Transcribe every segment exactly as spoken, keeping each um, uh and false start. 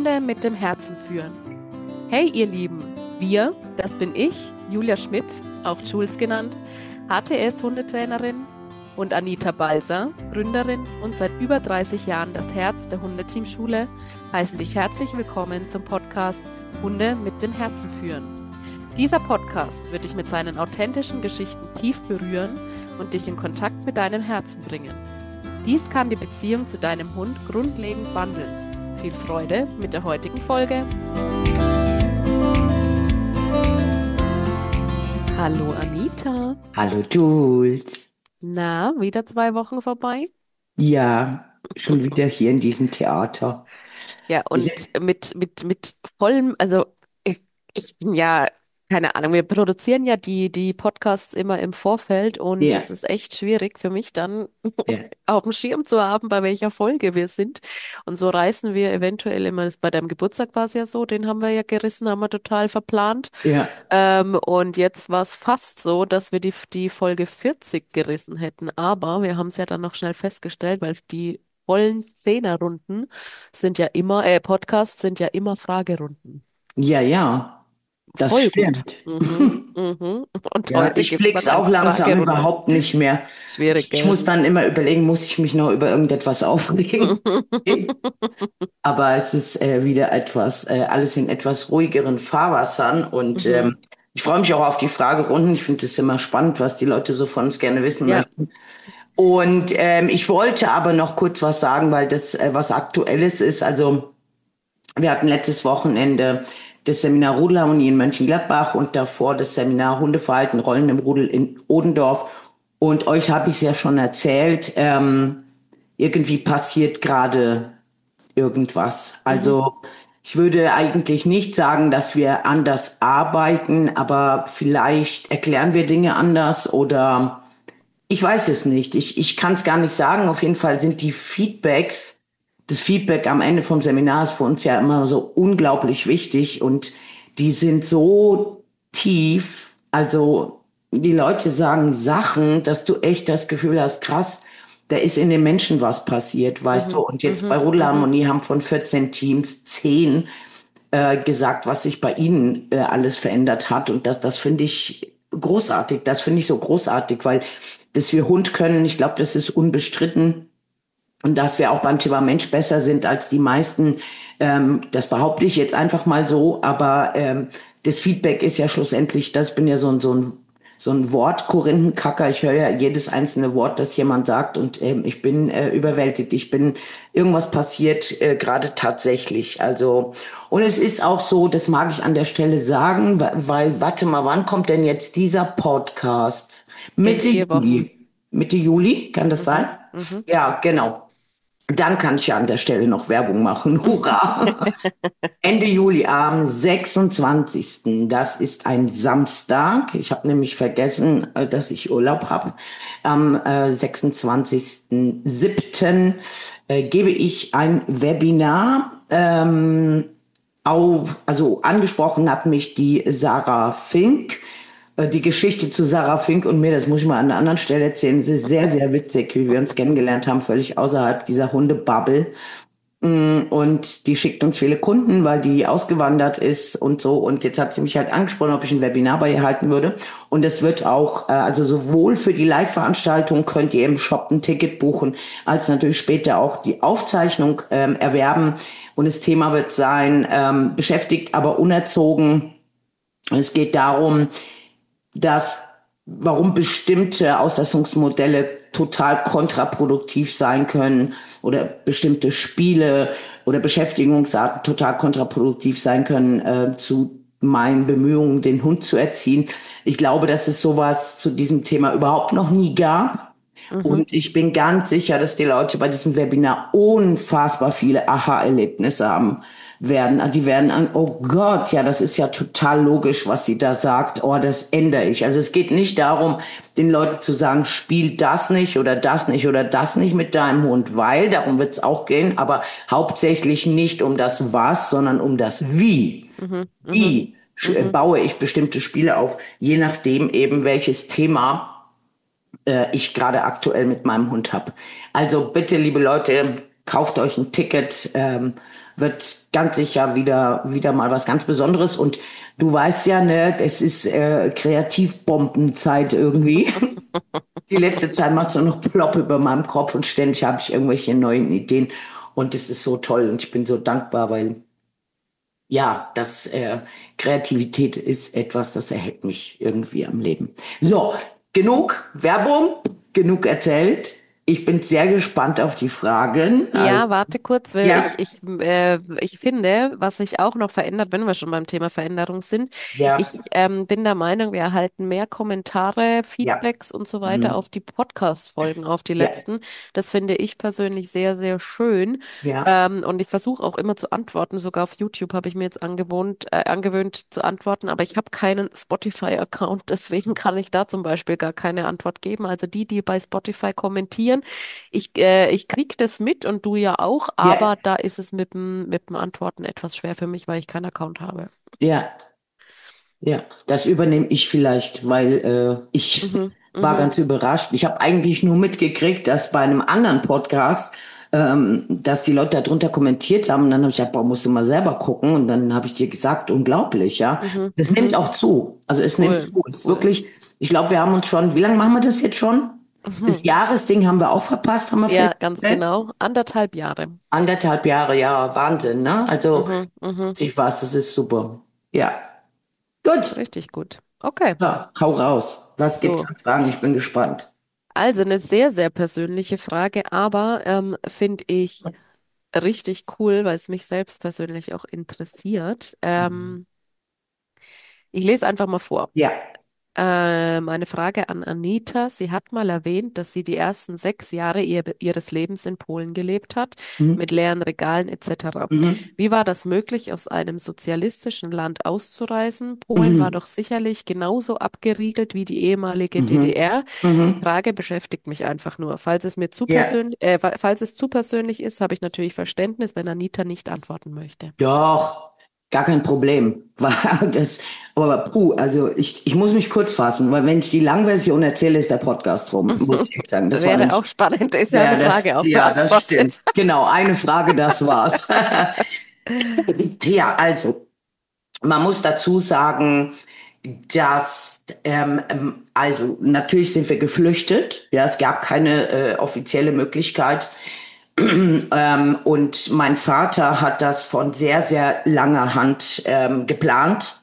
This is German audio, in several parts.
Hunde mit dem Herzen führen. Hey ihr Lieben, wir, das bin ich, Julia Schmidt, auch Jules genannt, H T S-Hundetrainerin, und Anita Balser, Gründerin und seit über dreißig Jahren das Herz der Hundeteamschule, heißen dich herzlich willkommen zum Podcast Hunde mit dem Herzen führen. Dieser Podcast wird dich mit seinen authentischen Geschichten tief berühren und dich in Kontakt mit deinem Herzen bringen. Dies kann die Beziehung zu deinem Hund grundlegend wandeln. Viel Freude mit der heutigen Folge. Hallo Anita. Hallo Jules. Na, wieder zwei Wochen vorbei? Ja, schon wieder hier in diesem Theater. Ja, Wir und sind- mit, mit, mit vollem, also ich, ich bin ja, keine Ahnung, wir produzieren ja die, die Podcasts immer im Vorfeld und es Ja, ist echt schwierig für mich dann ja, auf dem Schirm zu haben, bei welcher Folge wir sind. Und so reißen wir eventuell immer, das bei deinem Geburtstag war es ja so, den haben wir ja gerissen, haben wir total verplant. ja. Ähm, und jetzt war es fast so, dass wir die, die Folge vierzig gerissen hätten. Aber wir haben es ja dann noch schnell festgestellt, weil die vollen Zehnerrunden sind ja immer, äh, Podcasts sind ja immer Fragerunden. Ja, ja, das Voll gut. stimmt. Mhm, mhm. Und Ja, heute ich gibt's blick's dann auch als langsam Fragerunde. überhaupt nicht mehr. Schwierig, Ich, ich gell? muss dann immer überlegen, muss ich mich noch über irgendetwas aufregen? Aber es ist äh, wieder etwas, äh, alles in etwas ruhigeren Fahrwassern und Mhm. ähm, ich freue mich auch auf die Fragerunden. Ich finde es immer spannend, was die Leute so von uns gerne wissen Ja, möchten. Und ähm, ich wollte aber noch kurz was sagen, weil das äh, was Aktuelles ist. Also wir hatten letztes Wochenende das Seminar Rudelharmonie in Mönchengladbach und davor das Seminar Hundeverhalten, Rollen im Rudel in Odendorf. Und euch habe ich es ja schon erzählt, ähm, irgendwie passiert gerade irgendwas. mhm. Also ich würde eigentlich nicht sagen, dass wir anders arbeiten, aber vielleicht erklären wir Dinge anders oder ich weiß es nicht. Ich, ich kann es gar nicht sagen. Auf jeden Fall sind die Feedbacks, das Feedback am Ende vom Seminar ist für uns ja immer so unglaublich wichtig und die sind so tief. Also die Leute sagen Sachen, dass du echt das Gefühl hast, krass, da ist in den Menschen was passiert, weißt du. Mhm. Und jetzt bei Mhm. Mhm. Rudelharmonie haben von vierzehn Teams zehn äh, gesagt, was sich bei ihnen äh, alles verändert hat. Und das, das finde ich großartig. Das finde ich so großartig, weil dass wir Hund können, ich glaube, das ist unbestritten. Und dass wir auch beim Thema Mensch besser sind als die meisten, ähm, das behaupte ich jetzt einfach mal so. Aber ähm, das Feedback ist ja schlussendlich, das bin ja so ein, so ein, so ein Wort-Korinthenkacker. Ich höre ja jedes einzelne Wort, das jemand sagt und ähm, ich bin äh, überwältigt. Ich bin, irgendwas passiert äh, gerade tatsächlich. Also, und es ist auch so, das mag ich an der Stelle sagen, weil, weil, warte mal, wann kommt denn jetzt dieser Podcast? In Mitte vier Wochen. Juli. Mitte Juli, kann das sein? Mhm. Mhm. Ja, genau. Dann kann ich ja an der Stelle noch Werbung machen. Hurra! Ende Juli am sechsundzwanzigsten. Das ist ein Samstag. Ich habe nämlich vergessen, äh, dass ich Urlaub habe. Am äh, sechsundzwanzigsten siebten Äh, gebe ich ein Webinar. Ähm, auf, also angesprochen hat mich die Sarah Fink. Äh, Die Geschichte zu Sarah Fink und mir, das muss ich mal an einer anderen Stelle erzählen. Es ist sehr, sehr witzig, wie wir uns kennengelernt haben, völlig außerhalb dieser Hundebubble. Mm, Und die schickt uns viele Kunden, weil die ausgewandert ist und so. Und jetzt hat sie mich halt angesprochen, ob ich ein Webinar bei ihr halten würde. Und es wird auch, äh, also sowohl für die Live-Veranstaltung könnt ihr im Shop ein Ticket buchen, als natürlich später auch die Aufzeichnung ähm, erwerben. Und das Thema wird sein, ähm, beschäftigt, aber unerzogen. Und es geht darum, dass warum bestimmte Auslassungsmodelle total kontraproduktiv sein können oder bestimmte Spiele oder Beschäftigungsarten total kontraproduktiv sein können äh, zu meinen Bemühungen, den Hund zu erziehen. Ich glaube, dass es sowas zu diesem Thema überhaupt noch nie gab. Mhm. Und ich bin ganz sicher, dass die Leute bei diesem Webinar unfassbar viele Aha-Erlebnisse haben werden. Also die werden an, oh Gott, ja, das ist ja total logisch, was sie da sagt. Oh, das ändere ich. Also es geht nicht darum, den Leuten zu sagen, spiel das nicht oder das nicht oder das nicht mit deinem Hund, weil, darum wird es auch gehen, aber hauptsächlich nicht um das Was, sondern um das Wie. Mhm. Mhm. Wie sch- Mhm. baue ich bestimmte Spiele auf, je nachdem eben welches Thema äh, ich gerade aktuell mit meinem Hund habe. Also bitte, liebe Leute, kauft euch ein Ticket, ähm, wird ganz sicher wieder, wieder mal was ganz Besonderes. Und du weißt ja, ne, es ist äh, Kreativbombenzeit irgendwie. Die letzte Zeit macht so noch plopp über meinem Kopf und ständig habe ich irgendwelche neuen Ideen. Und es ist so toll und ich bin so dankbar, weil ja, das äh, Kreativität ist etwas, das erhält mich irgendwie am Leben. So, genug Werbung, genug erzählt. Ich bin sehr gespannt auf die Fragen. Also, Ja, warte kurz, weil ja, ich, ich, äh, ich finde, was sich auch noch verändert, wenn wir schon beim Thema Veränderung sind, ja, ich ähm, bin der Meinung, wir erhalten mehr Kommentare, ja, Feedbacks und so weiter mhm, auf die Podcast-Folgen, auf die ja, letzten. Das finde ich persönlich sehr, sehr schön. ja, Ähm, und ich versuche auch immer zu antworten. Sogar auf YouTube habe ich mir jetzt angewohnt, äh, angewöhnt zu antworten, aber ich habe keinen Spotify-Account, deswegen kann ich da zum Beispiel gar keine Antwort geben. Also die, die bei Spotify kommentieren, ich, äh, ich krieg das mit und du ja auch, ja, aber da ist es mit dem, mit dem Antworten etwas schwer für mich, weil ich keinen Account habe. ja, ja. Das übernehme ich vielleicht, weil äh, ich Mhm, war mhm, ganz überrascht. Ich habe eigentlich nur mitgekriegt, dass bei einem anderen Podcast, ähm, dass die Leute darunter kommentiert haben. Und dann habe ich gesagt, boah, musst du mal selber gucken. Und dann habe ich dir gesagt, unglaublich, ja. mhm, Das nimmt mhm. auch zu. Also es nimmt Cool, zu. Es ist cool. wirklich, ich glaube, wir haben uns schon, wie lange machen wir das jetzt schon? Das Mhm. Jahresding haben wir auch verpasst, haben wir Ja, ganz festgestellt. genau. Anderthalb Jahre. Anderthalb Jahre, ja, Wahnsinn, ne? Also, Mhm, mhm. ich weiß, das ist super. Ja, gut. Richtig gut. Okay, Ja, hau raus. Was gibt's so. an Fragen? Ich bin gespannt. Also eine sehr, sehr persönliche Frage, aber ähm, finde ich richtig cool, weil es mich selbst persönlich auch interessiert. Ähm, ich lese einfach mal vor. Ja. Ähm, eine Frage an Anita. Sie hat mal erwähnt, dass sie die ersten sechs Jahre ihr, ihres Lebens in Polen gelebt hat, Mhm. mit leeren Regalen et cetera. Mhm. Wie war das möglich, aus einem sozialistischen Land auszureisen? Polen war Mhm. doch sicherlich genauso abgeriegelt wie die ehemalige Mhm. D D R. Die Mhm. Frage beschäftigt mich einfach nur. Falls es mir zu Ja. persönlich, äh, fa- falls es zu persönlich ist, habe ich natürlich Verständnis, wenn Anita nicht antworten möchte. Doch, gar kein Problem. War das, aber puh, also ich, ich muss mich kurz fassen, weil wenn ich die Langversion erzähle, ist der Podcast rum, muss ich echt sagen. Das war Wäre nämlich, auch spannend, ist ja ja, eine das, Frage auch ja, das stimmt. beantwortet. Genau, eine Frage, das war's. Ja, also, man muss dazu sagen, dass, ähm, ähm, also natürlich sind wir geflüchtet. Ja, es gab keine äh, offizielle Möglichkeit. Ähm, und mein Vater hat das von sehr, sehr langer Hand ähm, geplant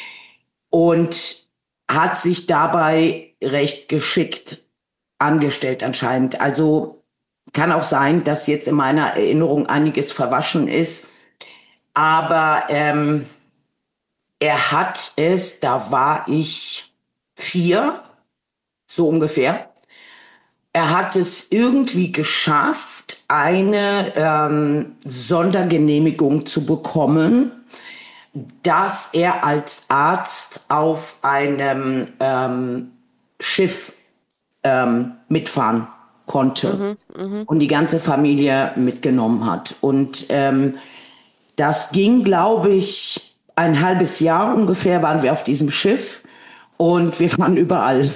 und hat sich dabei recht geschickt angestellt anscheinend. Also kann auch sein, dass jetzt in meiner Erinnerung einiges verwaschen ist, aber ähm, er hat es, da war ich vier, so ungefähr. Er hat es irgendwie geschafft, eine ähm, Sondergenehmigung zu bekommen, dass er als Arzt auf einem ähm, Schiff ähm, mitfahren konnte Mhm, mhm, und die ganze Familie mitgenommen hat. Und ähm, das ging, glaube ich, ein halbes Jahr ungefähr waren wir auf diesem Schiff und wir waren überall.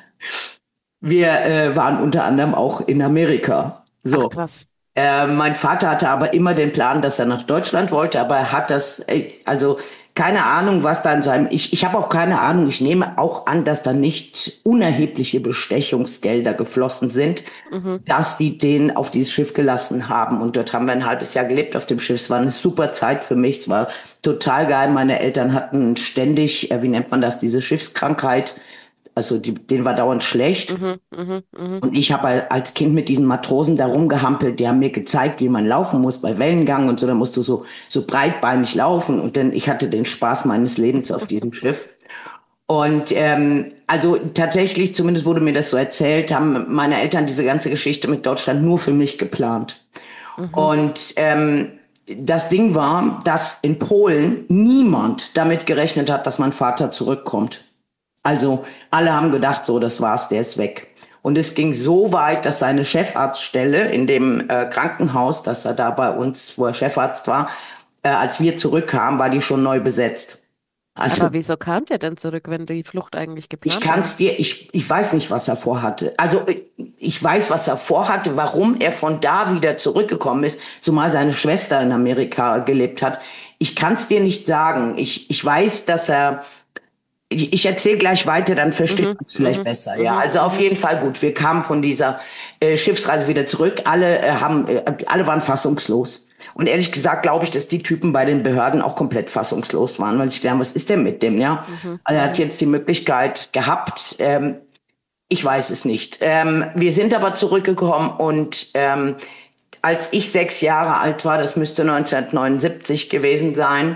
Wir äh, waren unter anderem auch in Amerika. ach, So. krass. Äh, mein Vater hatte aber immer den Plan, dass er nach Deutschland wollte, aber er hat das, äh, also keine Ahnung, was da in seinem, ich, ich habe auch keine Ahnung, ich nehme auch an, dass da nicht unerhebliche Bestechungsgelder geflossen sind, Mhm, dass die den auf dieses Schiff gelassen haben. Und dort haben wir ein halbes Jahr gelebt auf dem Schiff. Es war eine super Zeit für mich. Es war total geil. Meine Eltern hatten ständig, äh, wie nennt man das, diese Schiffskrankheit. Also die, denen war dauernd schlecht. mhm, mhm, mhm. Und ich habe als Kind mit diesen Matrosen da rumgehampelt. Die haben mir gezeigt, wie man laufen muss bei Wellengang und so. Da musst du so, so breitbeinig laufen. Und dann, ich hatte den Spaß meines Lebens auf diesem Schiff. Und ähm, also tatsächlich, zumindest wurde mir das so erzählt, haben meine Eltern diese ganze Geschichte mit Deutschland nur für mich geplant. Mhm. Und ähm, das Ding war, dass in Polen niemand damit gerechnet hat, dass mein Vater zurückkommt. Also alle haben gedacht, so, das war's, der ist weg. Und es ging so weit, dass seine Chefarztstelle in dem äh, Krankenhaus, das er da bei uns, wo er Chefarzt war, äh, als wir zurückkamen, war die schon neu besetzt. Also Aber wieso kam der denn zurück, wenn die Flucht eigentlich ich geplant kann war? es dir, ich, ich weiß nicht, was er vorhatte. Also ich ich weiß, was er vorhatte, warum er von da wieder zurückgekommen ist, zumal seine Schwester in Amerika gelebt hat. Ich kann es dir nicht sagen. Ich, ich weiß, dass er, ich, ich erzähle gleich weiter, dann versteht Mhm, man es vielleicht mhm, besser. Ja, mhm, also auf mhm, jeden Fall gut. Wir kamen von dieser äh, Schiffsreise wieder zurück. Alle äh, haben, äh, alle waren fassungslos. Und ehrlich gesagt glaube ich, dass die Typen bei den Behörden auch komplett fassungslos waren, weil sie gedacht haben, was ist denn mit dem, ja? mhm, Also er hat mhm, jetzt die Möglichkeit gehabt, ähm, ich weiß es nicht. Ähm, wir sind aber zurückgekommen und ähm, als ich sechs Jahre alt war, das müsste neunzehnhundertneunundsiebzig gewesen sein,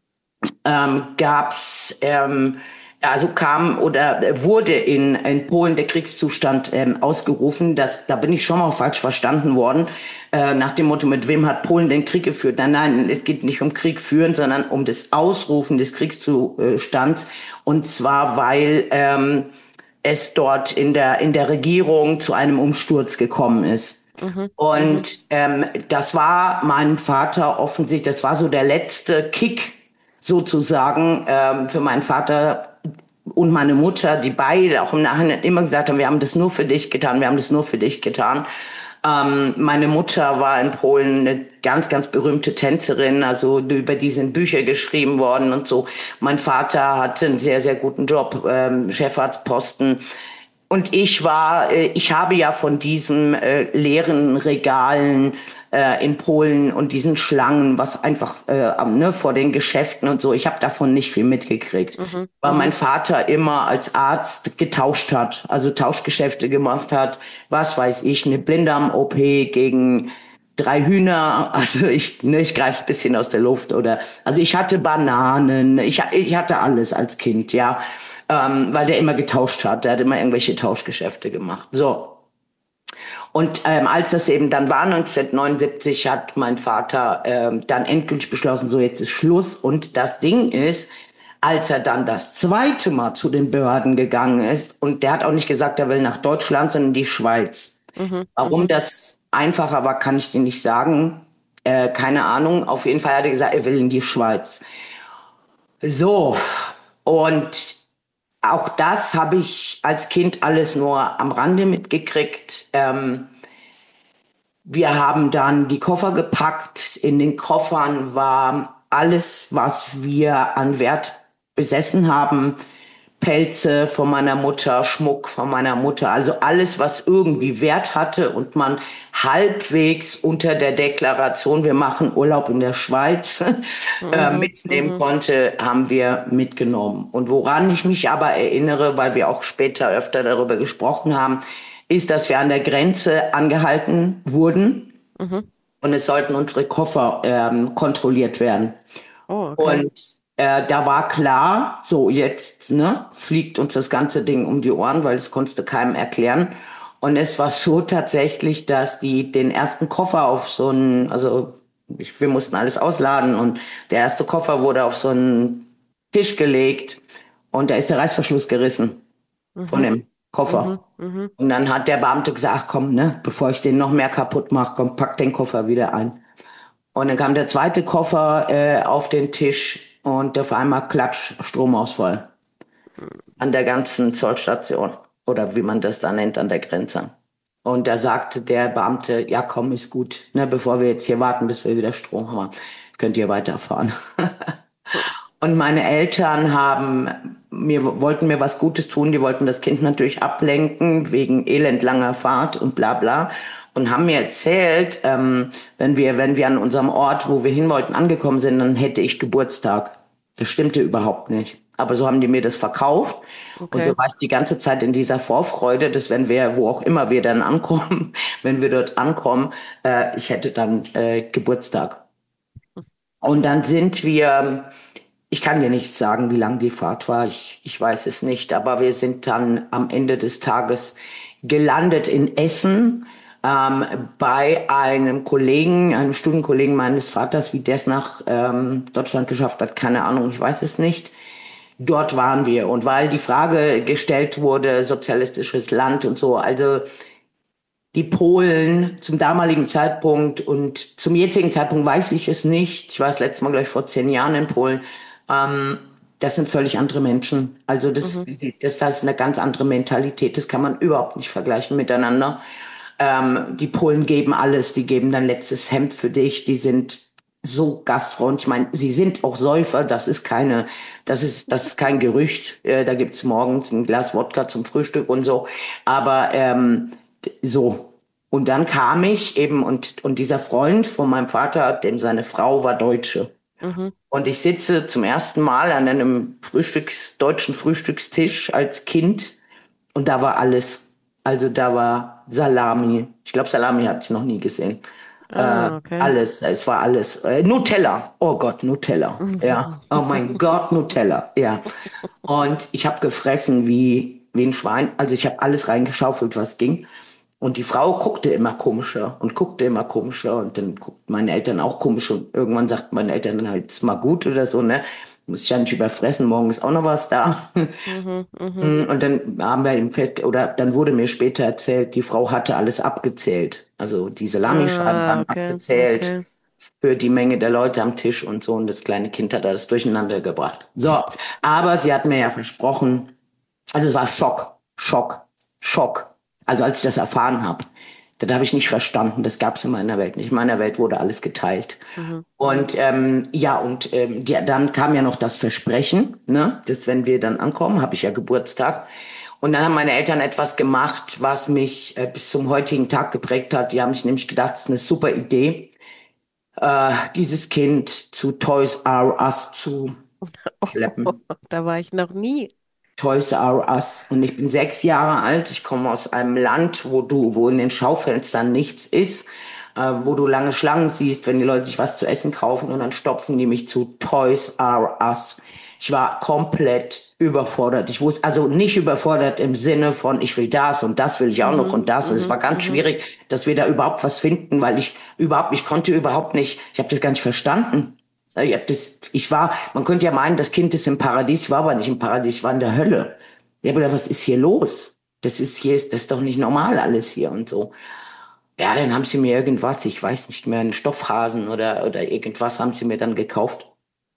ähm, gab's, ähm, also kam oder wurde in, in Polen der Kriegszustand ähm, ausgerufen. Das, da bin ich schon mal falsch verstanden worden, äh, nach dem Motto, mit wem hat Polen den Krieg geführt? Nein, nein, es geht nicht um Krieg führen, sondern um das Ausrufen des Kriegszustands. Und zwar, weil ähm, es dort in der, in der Regierung zu einem Umsturz gekommen ist. mhm, mhm, Und ähm, das war meinem Vater offensichtlich, das war so der letzte Kick sozusagen ähm, für meinen Vater und meine Mutter, die beide auch im Nachhinein immer gesagt haben, wir haben das nur für dich getan, wir haben das nur für dich getan. Ähm, meine Mutter war in Polen eine ganz, ganz berühmte Tänzerin, also über die sind Bücher geschrieben worden und so. Mein Vater hatte einen sehr, sehr guten Job, ähm, Chefarztposten. Und ich war, äh, ich habe ja von diesen äh, leeren Regalen äh, in Polen und diesen Schlangen, was einfach äh, ne, vor den Geschäften und so, ich habe davon nicht viel mitgekriegt. mhm, Weil mein mhm. Vater immer als Arzt getauscht hat, also Tauschgeschäfte gemacht hat, was weiß ich, eine Blinddarm-O P gegen drei Hühner, also ich, ne, ich greife ein bisschen aus der Luft oder, also ich hatte Bananen, ich, ich hatte alles als Kind, ja, ähm, weil der immer getauscht hat, der hat immer irgendwelche Tauschgeschäfte gemacht. So. Und ähm, als das eben dann war, neunzehnhundertneunundsiebzig, hat mein Vater ähm, dann endgültig beschlossen, so jetzt ist Schluss. Und das Ding ist, als er dann das zweite Mal zu den Behörden gegangen ist, und der hat auch nicht gesagt, er will nach Deutschland, sondern die Schweiz. Mhm, Warum mhm, das einfacher war, kann ich dir nicht sagen. Äh, keine Ahnung. Auf jeden Fall hat er gesagt, er will in die Schweiz. So. Und auch das habe ich als Kind alles nur am Rande mitgekriegt. Ähm, wir haben dann die Koffer gepackt. In den Koffern war alles, was wir an Wert besessen haben. Pelze von meiner Mutter, Schmuck von meiner Mutter, also alles, was irgendwie Wert hatte und man halbwegs unter der Deklaration, wir machen Urlaub in der Schweiz, äh, mhm, mitnehmen mhm, konnte, haben wir mitgenommen. Und woran ich mich aber erinnere, weil wir auch später öfter darüber gesprochen haben, ist, dass wir an der Grenze angehalten wurden mhm. und es sollten unsere Koffer ähm, kontrolliert werden. Oh, okay. Und äh, da war klar, so jetzt ne, fliegt uns das ganze Ding um die Ohren, weil das konntest du keinem erklären. Und es war so tatsächlich, dass die den ersten Koffer auf so einen, also ich, wir mussten alles ausladen und der erste Koffer wurde auf so einen Tisch gelegt und da ist der Reißverschluss gerissen von Mhm, dem Koffer. mhm, mhm. Und dann hat der Beamte gesagt, komm, ne, bevor ich den noch mehr kaputt mache, komm, pack den Koffer wieder ein. Und dann kam der zweite Koffer äh, auf den Tisch und auf einmal Klatsch, Stromausfall an der ganzen Zollstation oder wie man das da nennt, an der Grenze. Und da sagte der Beamte, ja komm, ist gut, ne, bevor wir jetzt hier warten, bis wir wieder Strom haben, könnt ihr weiterfahren. Und meine Eltern haben mir, wollten mir was Gutes tun, die wollten das Kind natürlich ablenken, wegen elendlanger Fahrt und bla bla. Und haben mir erzählt, ähm, wenn wir, wenn wir an unserem Ort, wo wir hin wollten, angekommen sind, dann hätte ich Geburtstag. Das stimmte überhaupt nicht. Aber so haben die mir das verkauft. Und so Okay. war ich die ganze Zeit in dieser Vorfreude, dass wenn wir, wo auch immer wir dann ankommen, wenn wir dort ankommen, äh, ich hätte dann äh, Geburtstag. Und dann sind wir, ich kann dir nicht sagen, wie lang die Fahrt war, ich, ich weiß es nicht, aber wir sind dann am Ende des Tages gelandet in Essen ähm, bei einem Kollegen, einem Studienkollegen meines Vaters, wie der es nach ähm, Deutschland geschafft hat, keine Ahnung, ich weiß es nicht. Dort waren wir und weil die Frage gestellt wurde, sozialistisches Land und so, also die Polen zum damaligen Zeitpunkt und zum jetzigen Zeitpunkt weiß ich es nicht. Ich war das letzte Mal gleich vor zehn Jahren in Polen. Ähm, das sind völlig andere Menschen. Also das, Mhm. das, das ist eine ganz andere Mentalität. Das kann man überhaupt nicht vergleichen miteinander. Ähm, die Polen geben alles. Die geben dein letztes Hemd für dich. Die sind so gastfreundlich. Ich meine, sie sind auch Säufer. Das ist keine, das ist, das ist kein Gerücht. Äh, da gibt's morgens ein Glas Wodka zum Frühstück und so. Aber ähm, so. Und dann kam ich eben und, und dieser Freund von meinem Vater, dem seine Frau war Deutsche. Mhm. Und ich sitze zum ersten Mal an einem Frühstücks, deutschen Frühstückstisch als Kind und da war alles. Also da war Salami. Ich glaube, Salami hatte ich noch nie gesehen. Äh, Ah, okay. alles, es war alles. Äh, Nutella. Oh Gott, Nutella. Ja. Oh mein Gott, Nutella. Ja. Und ich habe gefressen wie, wie ein Schwein. Also ich habe alles reingeschaufelt, was ging. Und die Frau guckte immer komischer und guckte immer komischer und dann guckten meine Eltern auch komisch und irgendwann sagten meine Eltern dann halt, ist mal gut oder so, ne? Muss ich ja nicht überfressen, morgen ist auch noch was da. Mhm, mhm. Und dann haben wir eben fest, oder dann wurde mir später erzählt, die Frau hatte alles abgezählt. Also die Salamischeiben Ah, waren okay, abgezählt okay. für die Menge der Leute am Tisch und so und das kleine Kind hat alles durcheinander gebracht. So, aber sie hat mir ja versprochen, also es war Schock, Schock, Schock. Also als ich das erfahren habe, das habe ich nicht verstanden. Das gab es in meiner Welt nicht. In meiner Welt wurde alles geteilt. Mhm, mhm. Und ähm, ja, und ähm, ja, dann kam ja noch das Versprechen, ne, dass wenn wir dann ankommen, habe ich ja Geburtstag. Und dann haben meine Eltern etwas gemacht, was mich äh, bis zum heutigen Tag geprägt hat. Die haben sich nämlich gedacht, es ist eine super Idee, äh, dieses Kind zu Toys R Us zu schleppen. Da war ich noch nie. Toys R Us. Und ich bin sechs Jahre alt. Ich komme aus einem Land, wo du, wo in den Schaufenstern nichts ist, äh, wo du lange Schlangen siehst, wenn die Leute sich was zu essen kaufen und dann stopfen die mich zu Toys R Us. Ich war komplett überfordert. Ich wusste, also nicht überfordert im Sinne von, ich will das und das will ich auch noch Mhm, und das. Und es mhm, war ganz mhm. schwierig, dass wir da überhaupt was finden, weil ich überhaupt, ich konnte überhaupt nicht, ich habe das gar nicht verstanden. Ich hab das, ich war, man könnte ja meinen, das Kind ist im Paradies, ich war aber nicht im Paradies, ich war in der Hölle. Ja, aber was ist hier los? Das ist hier, das ist doch nicht normal alles hier und so. Ja, dann haben sie mir irgendwas, ich weiß nicht mehr, einen Stoffhasen oder, oder irgendwas haben sie mir dann gekauft.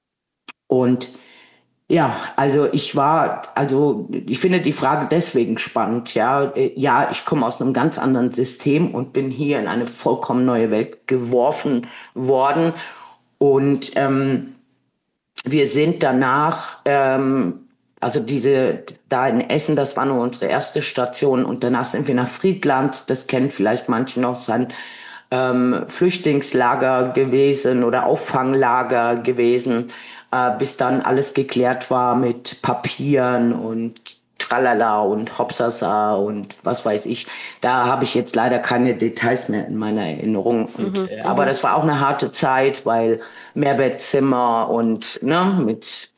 Und ja, also ich war, also ich finde die Frage deswegen spannend, ja. Äh, Ja, ich komme aus einem ganz anderen System und bin hier in eine vollkommen neue Welt geworfen worden. Und ähm, wir sind danach, ähm, also diese, da in Essen, das war nur unsere erste Station und danach sind wir nach Friedland, das kennen vielleicht manche noch, sein ähm, Flüchtlingslager gewesen oder Auffanglager gewesen, äh, bis dann alles geklärt war mit Papieren und Tralala und Hopsasa und was weiß ich. Da habe ich jetzt leider keine Details mehr in meiner Erinnerung. Und, Mhm, äh, aber mhm. das war auch eine harte Zeit, weil Mehrbettzimmer und ne, mit